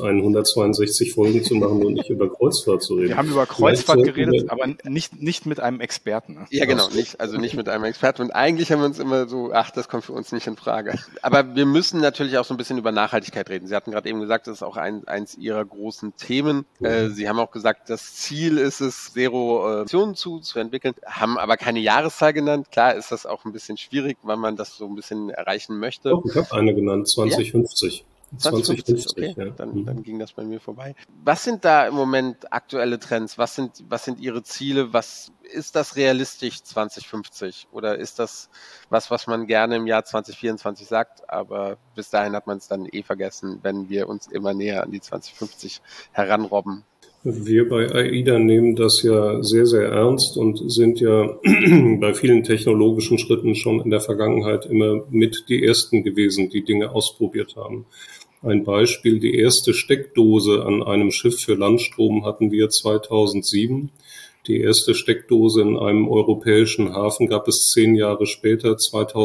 162 Folgen zu machen und nicht über Kreuzfahrt zu reden. Wir haben über Kreuzfahrt geredet, aber nicht mit einem Experten. Ne? Ja, genau, nicht mit einem Experten. Und eigentlich haben wir uns immer so, das kommt für uns nicht in Frage. Aber wir müssen natürlich auch so ein bisschen über Nachhaltigkeit reden. Sie hatten gerade eben gesagt, das ist auch eins Ihrer großen Themen. Sie haben auch gesagt, das Ziel ist es, Zero-Emissionen zu entwickeln, haben aber keine Jahreszahl genannt. Klar ist das auch ein bisschen schwierig, weil man das so ein bisschen erreichen möchte. Doch, ich habe eine genannt, 2050. Ja? 2050, okay, ja. Dann ging das bei mir vorbei. Was sind da im Moment aktuelle Trends? Was sind Ihre Ziele? Was ist das realistisch 2050? Oder ist das was man gerne im Jahr 2024 sagt, aber bis dahin hat man es dann vergessen, wenn wir uns immer näher an die 2050 heranrobben? Wir bei AIDA nehmen das ja sehr, sehr ernst und sind ja bei vielen technologischen Schritten schon in der Vergangenheit immer mit die Ersten gewesen, die Dinge ausprobiert haben. Ein Beispiel, die erste Steckdose an einem Schiff für Landstrom hatten wir 2007. Die erste Steckdose in einem europäischen Hafen gab es 10 Jahre später,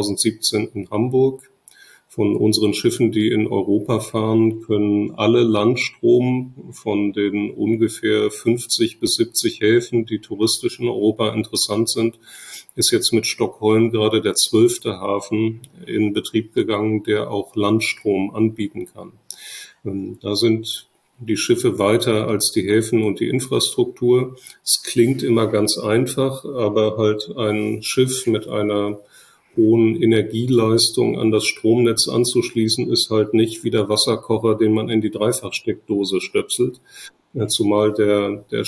2017 in Hamburg. Von unseren Schiffen, die in Europa fahren, können alle Landstrom von den ungefähr 50 bis 70 Häfen, die touristisch in Europa interessant sind, ist jetzt mit Stockholm gerade der 12. Hafen in Betrieb gegangen, der auch Landstrom anbieten kann. Da sind die Schiffe weiter als die Häfen und die Infrastruktur. Es klingt immer ganz einfach, aber halt ein Schiff mit einer hohen Energieleistung an das Stromnetz anzuschließen, ist halt nicht wie der Wasserkocher, den man in die Dreifachsteckdose stöpselt, zumal der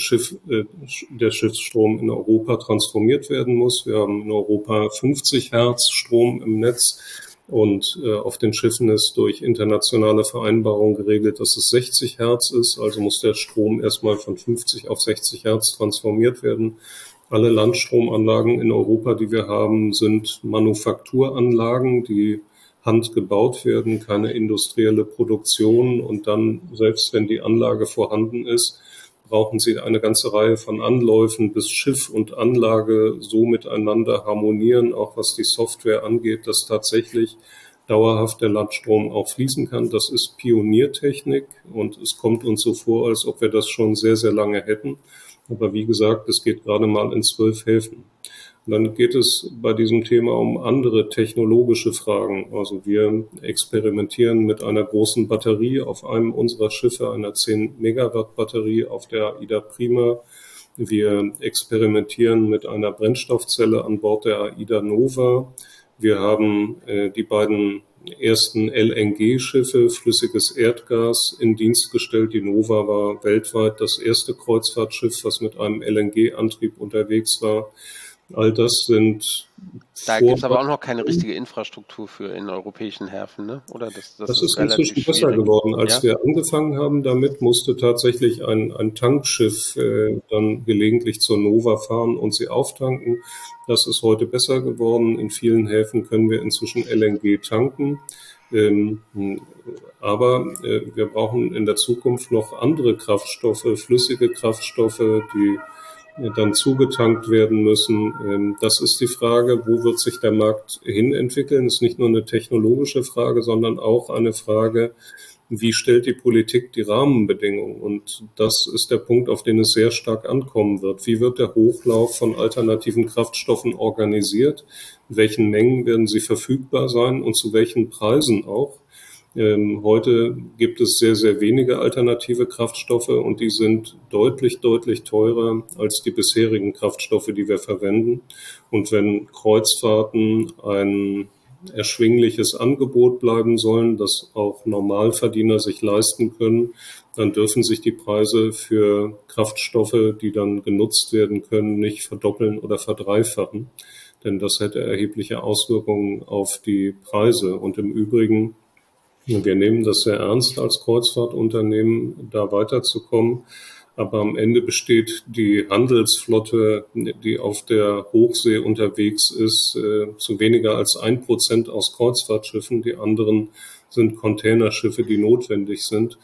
Schiffsstrom in Europa transformiert werden muss. Wir haben in Europa 50 Hertz Strom im Netz und auf den Schiffen ist durch internationale Vereinbarungen geregelt, dass es 60 Hertz ist, also muss der Strom erstmal von 50 auf 60 Hertz transformiert werden. Alle Landstromanlagen in Europa, die wir haben, sind Manufakturanlagen, die handgebaut werden, keine industrielle Produktion. Und dann, selbst wenn die Anlage vorhanden ist, brauchen sie eine ganze Reihe von Anläufen, bis Schiff und Anlage so miteinander harmonieren, auch was die Software angeht, dass tatsächlich dauerhaft der Landstrom auch fließen kann. Das ist Pioniertechnik und es kommt uns so vor, als ob wir das schon sehr, sehr lange hätten. Aber wie gesagt, es geht gerade mal in 12 Häfen. Und dann geht es bei diesem Thema um andere technologische Fragen. Also wir experimentieren mit einer großen Batterie auf einem unserer Schiffe, einer 10 Megawatt Batterie auf der AIDA Prima. Wir experimentieren mit einer Brennstoffzelle an Bord der AIDA Nova. Wir haben die beiden ersten LNG-Schiffe, flüssiges Erdgas, in Dienst gestellt. Die Nova war weltweit das erste Kreuzfahrtschiff, was mit einem LNG-Antrieb unterwegs war. All das sind... Da gibt es aber auch noch keine richtige Infrastruktur für in europäischen Häfen, ne? Oder das ist inzwischen besser geworden. Als wir angefangen haben damit, musste tatsächlich ein Tankschiff dann gelegentlich zur Nova fahren und sie auftanken. Das ist heute besser geworden. In vielen Häfen können wir inzwischen LNG tanken. Aber wir brauchen in der Zukunft noch andere Kraftstoffe, flüssige Kraftstoffe, die dann zugetankt werden müssen. Das ist die Frage, wo wird sich der Markt hin entwickeln? Das ist nicht nur eine technologische Frage, sondern auch eine Frage, wie stellt die Politik die Rahmenbedingungen? Und das ist der Punkt, auf den es sehr stark ankommen wird. Wie wird der Hochlauf von alternativen Kraftstoffen organisiert? In welchen Mengen werden sie verfügbar sein und zu welchen Preisen auch? Heute gibt es sehr, sehr wenige alternative Kraftstoffe und die sind deutlich, deutlich teurer als die bisherigen Kraftstoffe, die wir verwenden. Und wenn Kreuzfahrten ein erschwingliches Angebot bleiben sollen, das auch Normalverdiener sich leisten können, dann dürfen sich die Preise für Kraftstoffe, die dann genutzt werden können, nicht verdoppeln oder verdreifachen. Denn das hätte erhebliche Auswirkungen auf die Preise. Und im Übrigen, wir nehmen das sehr ernst als Kreuzfahrtunternehmen, da weiterzukommen. Aber am Ende besteht die Handelsflotte, die auf der Hochsee unterwegs ist, zu weniger als 1% aus Kreuzfahrtschiffen. Die anderen sind Containerschiffe, die notwendig sind.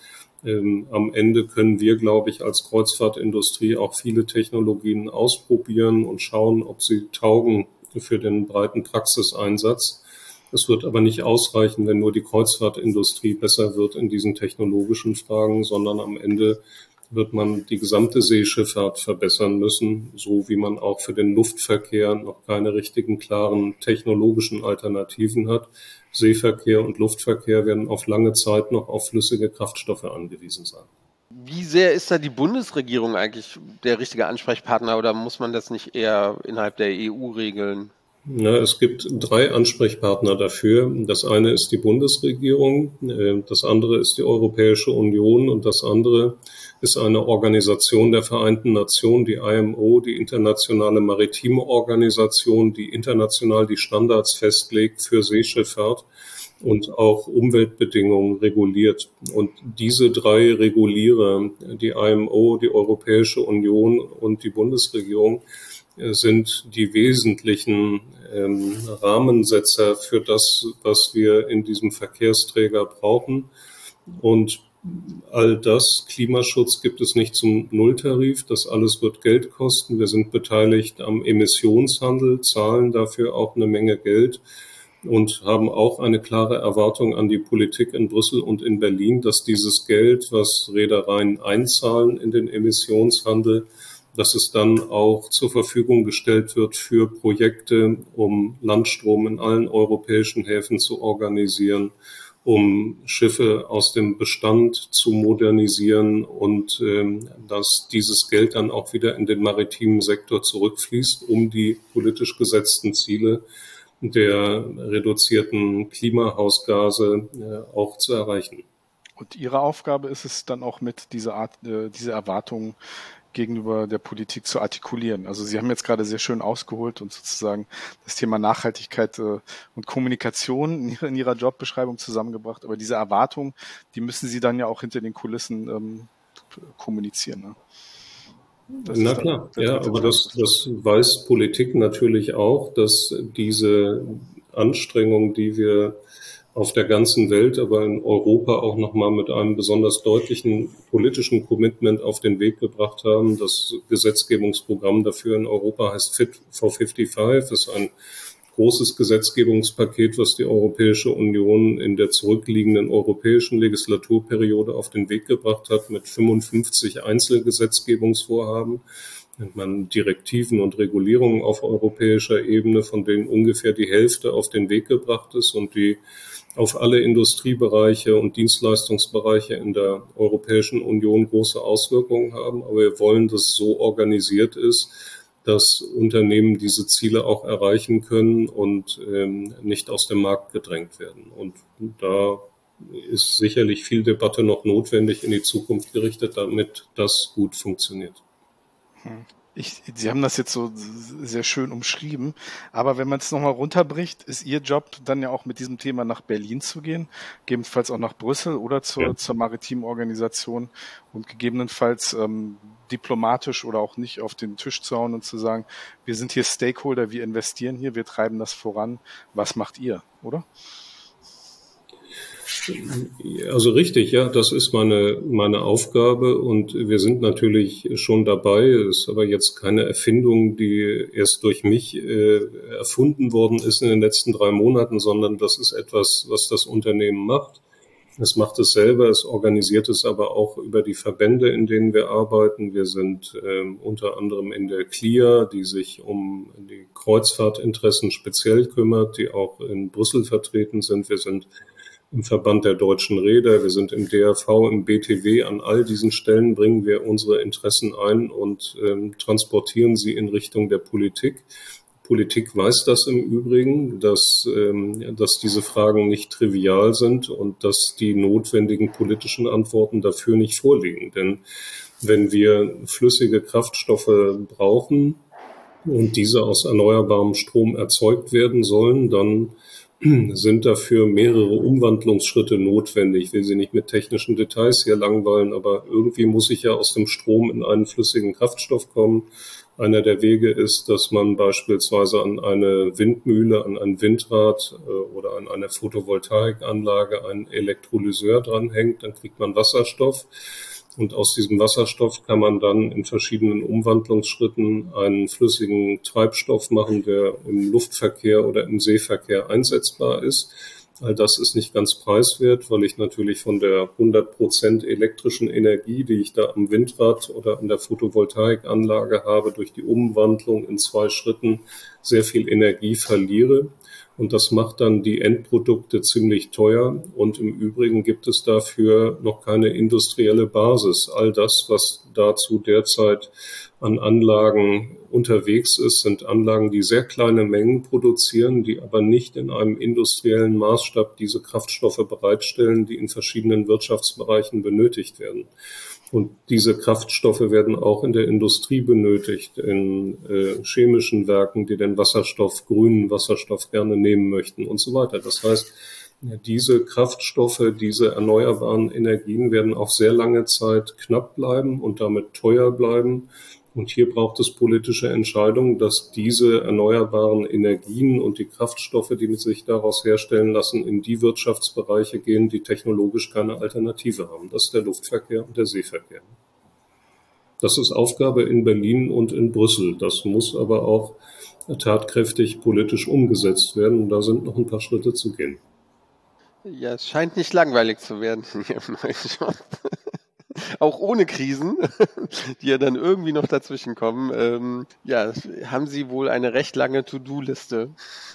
Am Ende können wir, glaube ich, als Kreuzfahrtindustrie auch viele Technologien ausprobieren und schauen, ob sie taugen für den breiten Praxiseinsatz. Es wird aber nicht ausreichen, wenn nur die Kreuzfahrtindustrie besser wird in diesen technologischen Fragen, sondern am Ende wird man die gesamte Seeschifffahrt verbessern müssen, so wie man auch für den Luftverkehr noch keine richtigen, klaren technologischen Alternativen hat. Seeverkehr und Luftverkehr werden auf lange Zeit noch auf flüssige Kraftstoffe angewiesen sein. Wie sehr ist da die Bundesregierung eigentlich der richtige Ansprechpartner oder muss man das nicht eher innerhalb der EU regeln? Ja, es gibt 3 Ansprechpartner dafür. Das eine ist die Bundesregierung, das andere ist die Europäische Union und das andere ist eine Organisation der Vereinten Nationen, die IMO, die Internationale Maritime Organisation, die international die Standards festlegt für Seeschifffahrt und auch Umweltbedingungen reguliert. Und diese 3 Regulierer, die IMO, die Europäische Union und die Bundesregierung, sind die wesentlichen Rahmensetzer für das, was wir in diesem Verkehrsträger brauchen. Und all das, Klimaschutz gibt es nicht zum Nulltarif, das alles wird Geld kosten. Wir sind beteiligt am Emissionshandel, zahlen dafür auch eine Menge Geld und haben auch eine klare Erwartung an die Politik in Brüssel und in Berlin, dass dieses Geld, was Reedereien einzahlen in den Emissionshandel, dass es dann auch zur Verfügung gestellt wird für Projekte, um Landstrom in allen europäischen Häfen zu organisieren, um Schiffe aus dem Bestand zu modernisieren und dass dieses Geld dann auch wieder in den maritimen Sektor zurückfließt, um die politisch gesetzten Ziele der reduzierten Klimahausgase auch zu erreichen. Und Ihre Aufgabe ist es dann auch mit diese Erwartungen gegenüber der Politik zu artikulieren. Also Sie haben jetzt gerade sehr schön ausgeholt und sozusagen das Thema Nachhaltigkeit und Kommunikation in Ihrer Jobbeschreibung zusammengebracht. Aber diese Erwartungen, die müssen Sie dann ja auch hinter den Kulissen kommunizieren. Ne? Na klar, ja, aber das weiß Politik natürlich auch, dass diese Anstrengung, die wir auf der ganzen Welt, aber in Europa auch nochmal mit einem besonders deutlichen politischen Commitment auf den Weg gebracht haben. Das Gesetzgebungsprogramm dafür in Europa heißt Fit for 55. Das ist ein großes Gesetzgebungspaket, was die Europäische Union in der zurückliegenden europäischen Legislaturperiode auf den Weg gebracht hat mit 55 Einzelgesetzgebungsvorhaben. Nennt man Direktiven und Regulierungen auf europäischer Ebene, von denen ungefähr die Hälfte auf den Weg gebracht ist und die auf alle Industriebereiche und Dienstleistungsbereiche in der Europäischen Union große Auswirkungen haben. Aber wir wollen, dass es so organisiert ist, dass Unternehmen diese Ziele auch erreichen können und nicht aus dem Markt gedrängt werden. Und da ist sicherlich viel Debatte noch notwendig in die Zukunft gerichtet, damit das gut funktioniert. Sie haben das jetzt so sehr schön umschrieben, aber wenn man es nochmal runterbricht, ist Ihr Job dann ja auch mit diesem Thema nach Berlin zu gehen, gegebenenfalls auch nach Brüssel oder zur maritimen Organisation und gegebenenfalls diplomatisch oder auch nicht auf den Tisch zu hauen und zu sagen, wir sind hier Stakeholder, wir investieren hier, wir treiben das voran, was macht ihr, oder? Also richtig, ja, das ist meine Aufgabe und wir sind natürlich schon dabei. Es ist aber jetzt keine Erfindung, die erst durch mich erfunden worden ist in den letzten 3 Monaten, sondern das ist etwas, was das Unternehmen macht. Es macht es selber, es organisiert es aber auch über die Verbände, in denen wir arbeiten. Wir sind unter anderem in der CLIA, die sich um die Kreuzfahrtinteressen speziell kümmert, die auch in Brüssel vertreten sind. Wir sind im Verband der deutschen Reeder, wir sind im DRV, im BTW. An all diesen Stellen bringen wir unsere Interessen ein und transportieren sie in Richtung der Politik. Politik weiß das im Übrigen, dass diese Fragen nicht trivial sind und dass die notwendigen politischen Antworten dafür nicht vorliegen. Denn wenn wir flüssige Kraftstoffe brauchen und diese aus erneuerbarem Strom erzeugt werden sollen, dann sind dafür mehrere Umwandlungsschritte notwendig. Ich will Sie nicht mit technischen Details hier langweilen, aber irgendwie muss ich ja aus dem Strom in einen flüssigen Kraftstoff kommen. Einer der Wege ist, dass man beispielsweise an eine Windmühle, an ein Windrad oder an eine Photovoltaikanlage einen Elektrolyseur dranhängt, dann kriegt man Wasserstoff. Und aus diesem Wasserstoff kann man dann in verschiedenen Umwandlungsschritten einen flüssigen Treibstoff machen, der im Luftverkehr oder im Seeverkehr einsetzbar ist. All das ist nicht ganz preiswert, weil ich natürlich von der 100% elektrischen Energie, die ich da am Windrad oder an der Photovoltaikanlage habe, durch die Umwandlung in 2 Schritten sehr viel Energie verliere. Und das macht dann die Endprodukte ziemlich teuer. Und im Übrigen gibt es dafür noch keine industrielle Basis. All das, was dazu derzeit an Anlagen unterwegs ist, sind Anlagen, die sehr kleine Mengen produzieren, die aber nicht in einem industriellen Maßstab diese Kraftstoffe bereitstellen, die in verschiedenen Wirtschaftsbereichen benötigt werden. Und diese Kraftstoffe werden auch in der Industrie benötigt, in chemischen Werken, die den Wasserstoff, grünen Wasserstoff gerne nehmen möchten und so weiter. Das heißt, diese Kraftstoffe, diese erneuerbaren Energien werden auf sehr lange Zeit knapp bleiben und damit teuer bleiben. Und hier braucht es politische Entscheidungen, dass diese erneuerbaren Energien und die Kraftstoffe, die sich daraus herstellen lassen, in die Wirtschaftsbereiche gehen, die technologisch keine Alternative haben. Das ist der Luftverkehr und der Seeverkehr. Das ist Aufgabe in Berlin und in Brüssel. Das muss aber auch tatkräftig politisch umgesetzt werden. Und da sind noch ein paar Schritte zu gehen. Ja, es scheint nicht langweilig zu werden hier im neuen Job. Auch ohne Krisen, die ja dann irgendwie noch dazwischen kommen. Ja, haben Sie wohl eine recht lange To-Do-Liste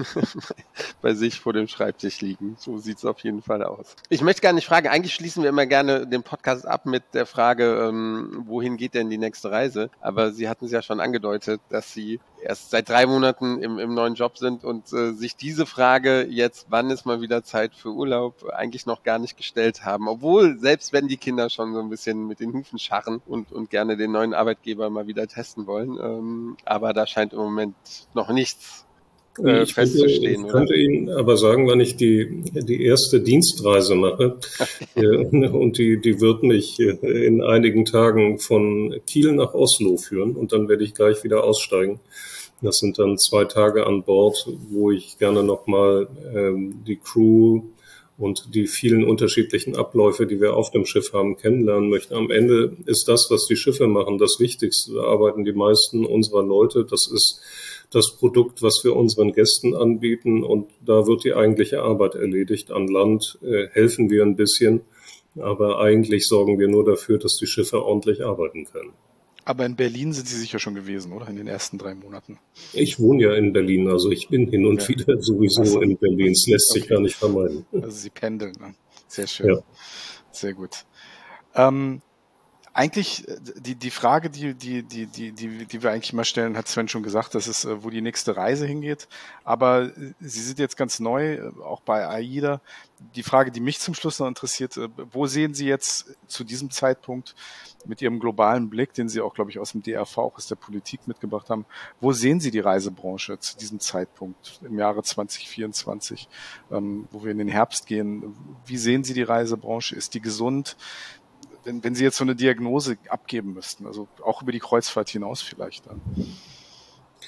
bei sich vor dem Schreibtisch liegen. So sieht es auf jeden Fall aus. Ich möchte gar nicht fragen, eigentlich schließen wir immer gerne den Podcast ab mit der Frage, wohin geht denn die nächste Reise? Aber Sie hatten es ja schon angedeutet, dass Sie erst seit 3 Monaten im neuen Job sind und sich diese Frage jetzt, wann ist mal wieder Zeit für Urlaub, eigentlich noch gar nicht gestellt haben. Obwohl, selbst wenn die Kinder schon so ein bisschen mit den Hufen scharren und gerne den neuen Arbeitgeber mal wieder testen wollen. Aber da scheint im Moment noch nichts festzustehen. Ich könnte Ihnen aber sagen, wann ich die erste Dienstreise mache. Und die wird mich in einigen Tagen von Kiel nach Oslo führen und dann werde ich gleich wieder aussteigen. Das sind dann 2 Tage an Bord, wo ich gerne nochmal die Crew und die vielen unterschiedlichen Abläufe, die wir auf dem Schiff haben, kennenlernen möchte. Am Ende ist das, was die Schiffe machen, das Wichtigste. Da arbeiten die meisten unserer Leute. Das ist das Produkt, was wir unseren Gästen anbieten. Und da wird die eigentliche Arbeit erledigt. An Land helfen wir ein bisschen. Aber eigentlich sorgen wir nur dafür, dass die Schiffe ordentlich arbeiten können. Aber in Berlin sind Sie sicher schon gewesen, oder? In den ersten 3 Monaten. Ich wohne ja in Berlin, also ich bin hin und wieder sowieso in Berlin. Es lässt sich gar nicht vermeiden. Also Sie pendeln, ne? Sehr schön. Ja. Sehr gut. Eigentlich die Frage, die wir eigentlich mal stellen, hat Sven schon gesagt, das ist, wo die nächste Reise hingeht. Aber Sie sind jetzt ganz neu, auch bei AIDA. Die Frage, die mich zum Schluss noch interessiert, wo sehen Sie jetzt zu diesem Zeitpunkt mit Ihrem globalen Blick, den Sie auch, glaube ich, aus dem DRV, auch aus der Politik mitgebracht haben, wo sehen Sie die Reisebranche zu diesem Zeitpunkt im Jahre 2024, wo wir in den Herbst gehen? Wie sehen Sie die Reisebranche? Ist die gesund? Wenn Sie jetzt so eine Diagnose abgeben müssten, also auch über die Kreuzfahrt hinaus vielleicht dann?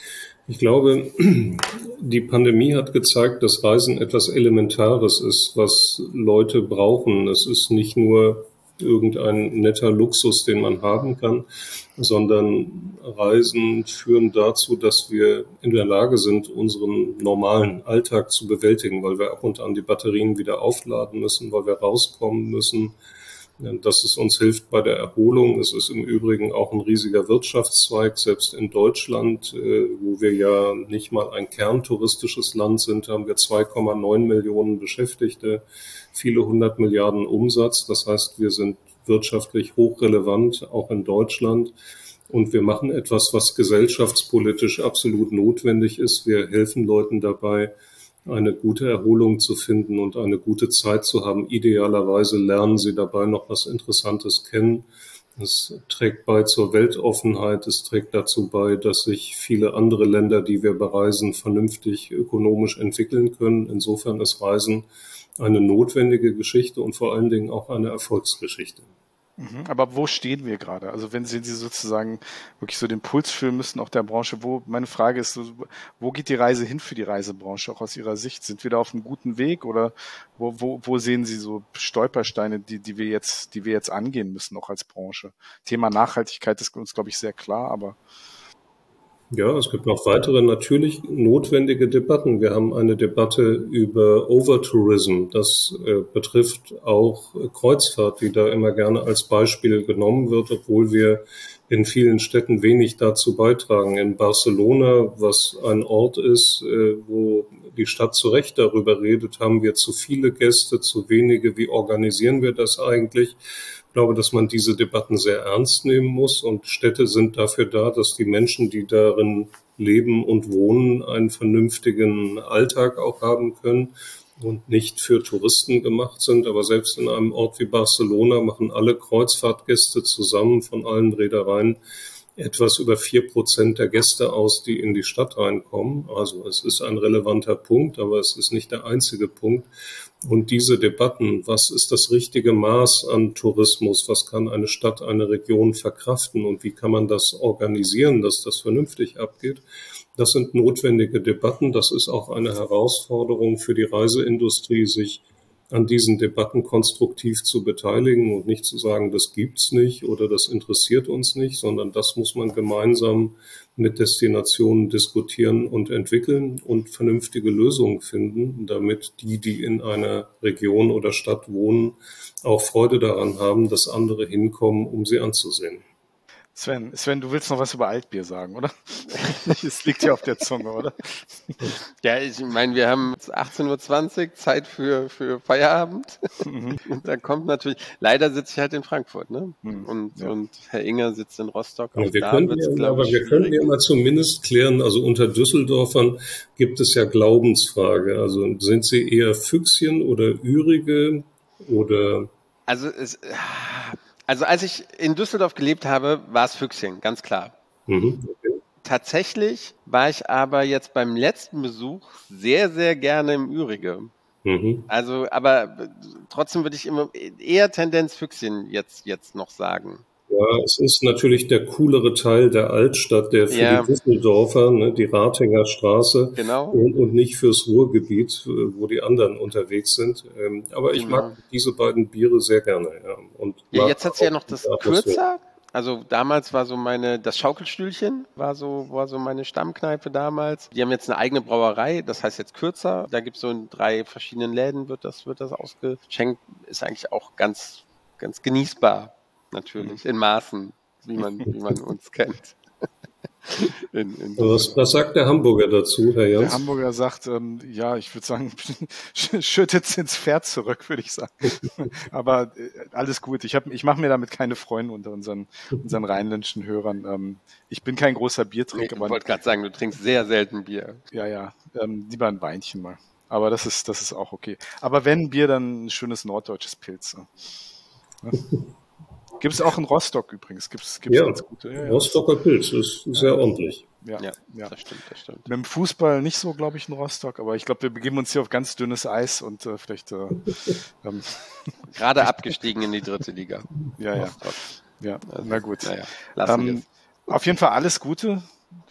Ich glaube, die Pandemie hat gezeigt, dass Reisen etwas Elementares ist, was Leute brauchen. Es ist nicht nur irgendein netter Luxus, den man haben kann, sondern Reisen führen dazu, dass wir in der Lage sind, unseren normalen Alltag zu bewältigen, weil wir ab und an die Batterien wieder aufladen müssen, weil wir rauskommen müssen, dass es uns hilft bei der Erholung. Es ist im Übrigen auch ein riesiger Wirtschaftszweig, selbst in Deutschland, wo wir ja nicht mal ein kerntouristisches Land sind, haben wir 2,9 Millionen Beschäftigte, viele 100 Milliarden Umsatz. Das heißt, wir sind wirtschaftlich hochrelevant, auch in Deutschland. Und wir machen etwas, was gesellschaftspolitisch absolut notwendig ist. Wir helfen Leuten dabei, eine gute Erholung zu finden und eine gute Zeit zu haben. Idealerweise lernen sie dabei noch was Interessantes kennen. Es trägt bei zur Weltoffenheit. Es trägt dazu bei, dass sich viele andere Länder, die wir bereisen, vernünftig ökonomisch entwickeln können. Insofern ist Reisen eine notwendige Geschichte und vor allen Dingen auch eine Erfolgsgeschichte. Aber wo stehen wir gerade? Also wenn Sie sozusagen wirklich so den Puls fühlen müssen, auch der Branche, meine Frage ist, wo geht die Reise hin für die Reisebranche, auch aus Ihrer Sicht? Sind wir da auf einem guten Weg oder wo sehen Sie so Stolpersteine, die wir jetzt angehen müssen, auch als Branche? Thema Nachhaltigkeit ist uns, glaube ich, sehr klar, aber... Ja, es gibt noch weitere natürlich notwendige Debatten. Wir haben eine Debatte über Overtourism. Das betrifft auch Kreuzfahrt, die da immer gerne als Beispiel genommen wird, obwohl wir in vielen Städten wenig dazu beitragen. In Barcelona, was ein Ort ist, wo die Stadt zu Recht darüber redet, haben wir zu viele Gäste, zu wenige. Wie organisieren wir das eigentlich? Ich glaube, dass man diese Debatten sehr ernst nehmen muss und Städte sind dafür da, dass die Menschen, die darin leben und wohnen, einen vernünftigen Alltag auch haben können und nicht für Touristen gemacht sind. Aber selbst in einem Ort wie Barcelona machen alle Kreuzfahrtgäste zusammen von allen Reedereien etwas über 4% der Gäste aus, die in die Stadt reinkommen. Also es ist ein relevanter Punkt, aber es ist nicht der einzige Punkt. Und diese Debatten, was ist das richtige Maß an Tourismus, was kann eine Stadt, eine Region verkraften und wie kann man das organisieren, dass das vernünftig abgeht, das sind notwendige Debatten. Das ist auch eine Herausforderung für die Reiseindustrie, sich an diesen Debatten konstruktiv zu beteiligen und nicht zu sagen, das gibt's nicht oder das interessiert uns nicht, sondern das muss man gemeinsam mit Destinationen diskutieren und entwickeln und vernünftige Lösungen finden, damit die in einer Region oder Stadt wohnen, auch Freude daran haben, dass andere hinkommen, um sie anzusehen. Sven, du willst noch was über Altbier sagen, oder? Es liegt ja auf der Zunge, oder? Ja, ich meine, wir haben 18:20 Uhr Zeit für Feierabend. Und dann kommt natürlich, leider sitze ich halt in Frankfurt, ne? Und Herr Inger sitzt in Rostock. Ja, wir können ja mal zumindest klären, also unter Düsseldorfern gibt es ja Glaubensfrage. Also sind Sie eher Füchschen oder Ürige oder? Also als ich in Düsseldorf gelebt habe, war es Füchschen, ganz klar. Okay. Tatsächlich war ich aber jetzt beim letzten Besuch sehr, sehr gerne im Ürige. Also, aber trotzdem würde ich immer eher Tendenz Füchschen jetzt noch sagen. Ja, es ist natürlich der coolere Teil der Altstadt, der für die Düsseldorfer, ne, die Ratinger Straße, genau. und nicht fürs Ruhrgebiet, wo die anderen unterwegs sind. Aber ich mag diese beiden Biere sehr gerne. Ja. Und jetzt hat sie ja noch das Kürzer. Also damals war so das Schaukelstühlchen war so meine Stammkneipe damals. Die haben jetzt eine eigene Brauerei, das heißt jetzt Kürzer. Da gibt es so in 3 verschiedenen Läden wird das ausgeschenkt. Ist eigentlich auch ganz, ganz genießbar. Natürlich, in Maßen, wie man uns kennt. Was sagt der Hamburger dazu, Herr Jans? Der Hamburger sagt, ich würde sagen, schüttet's ins Pferd zurück, würde ich sagen. Aber alles gut. Ich mache mir damit keine Freunde unter unseren rheinländischen Hörern. Ich bin kein großer Biertrinker. Ich wollte gerade sagen, du trinkst sehr selten Bier. Ja, lieber ein Weinchen mal. Aber das ist auch okay. Aber wenn Bier, dann ein schönes norddeutsches Pilz. Ja. Gibt es auch in Rostock übrigens. Gibt's ganz gute. Ja, Rostocker Pilz ist sehr ordentlich. Ja, das stimmt. Mit dem Fußball nicht so, glaube ich, in Rostock, aber ich glaube, wir begeben uns hier auf ganz dünnes Eis und vielleicht gerade abgestiegen in die 3. Liga. Ja. Ja, na gut. Lassen wir auf jeden Fall alles Gute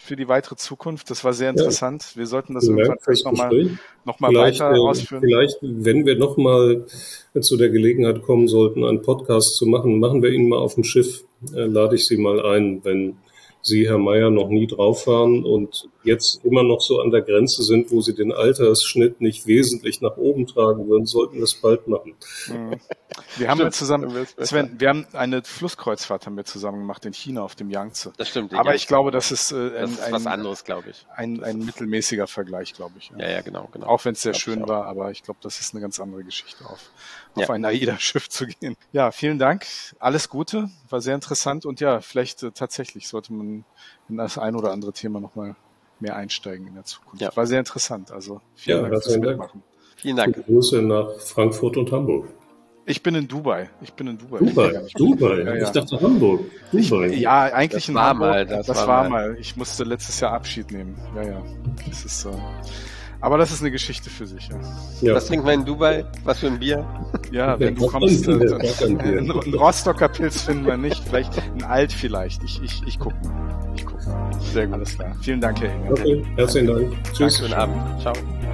für die weitere Zukunft. Das war sehr interessant. Wir sollten das Vielen irgendwann Dank fürs vielleicht noch mal Vielleicht, weiter ausführen. Vielleicht, wenn wir nochmal zu der Gelegenheit kommen sollten, einen Podcast zu machen, machen wir ihn mal auf dem Schiff. Lade ich Sie mal ein, wenn Sie, Herr Meyer, noch nie drauf waren und jetzt immer noch so an der Grenze sind, wo Sie den Altersschnitt nicht wesentlich nach oben tragen würden, sollten wir es bald machen. Wir haben zusammen, Sven, wir haben eine Flusskreuzfahrt haben wir zusammen gemacht in China auf dem Yangtze. Das stimmt. Aber ich glaube, das ist, was anderes, glaube ich. Ein mittelmäßiger Vergleich, glaube ich. Ja, genau. Auch wenn es sehr schön war, aber ich glaube, das ist eine ganz andere Geschichte, auf ein AIDA-Schiff zu gehen. Ja, vielen Dank. Alles Gute. War sehr interessant und ja, vielleicht tatsächlich sollte man in das ein oder andere Thema nochmal mehr einsteigen in der Zukunft. Ja. War sehr interessant. Also vielen Dank fürs Mitmachen. Vielen Dank. Grüße nach Frankfurt und Hamburg. Ich bin in Dubai. Dubai. Ja. Ich dachte Hamburg. Dubai. Ja, eigentlich in Hamburg. Das war mal. Ich musste letztes Jahr Abschied nehmen. Ja. Das ist aber das ist eine Geschichte für sich. Ja. Was trinken wir in Dubai? Was für ein Bier? Ja, wenn du kommst, einen Rostocker Pilz finden wir nicht. Vielleicht ein Alt vielleicht. Ich gucke mal. Sehr gut. Alles klar. Vielen Dank, Herr Enger. Okay, herzlichen Dank. Tschüss. Schönen Abend. Ciao.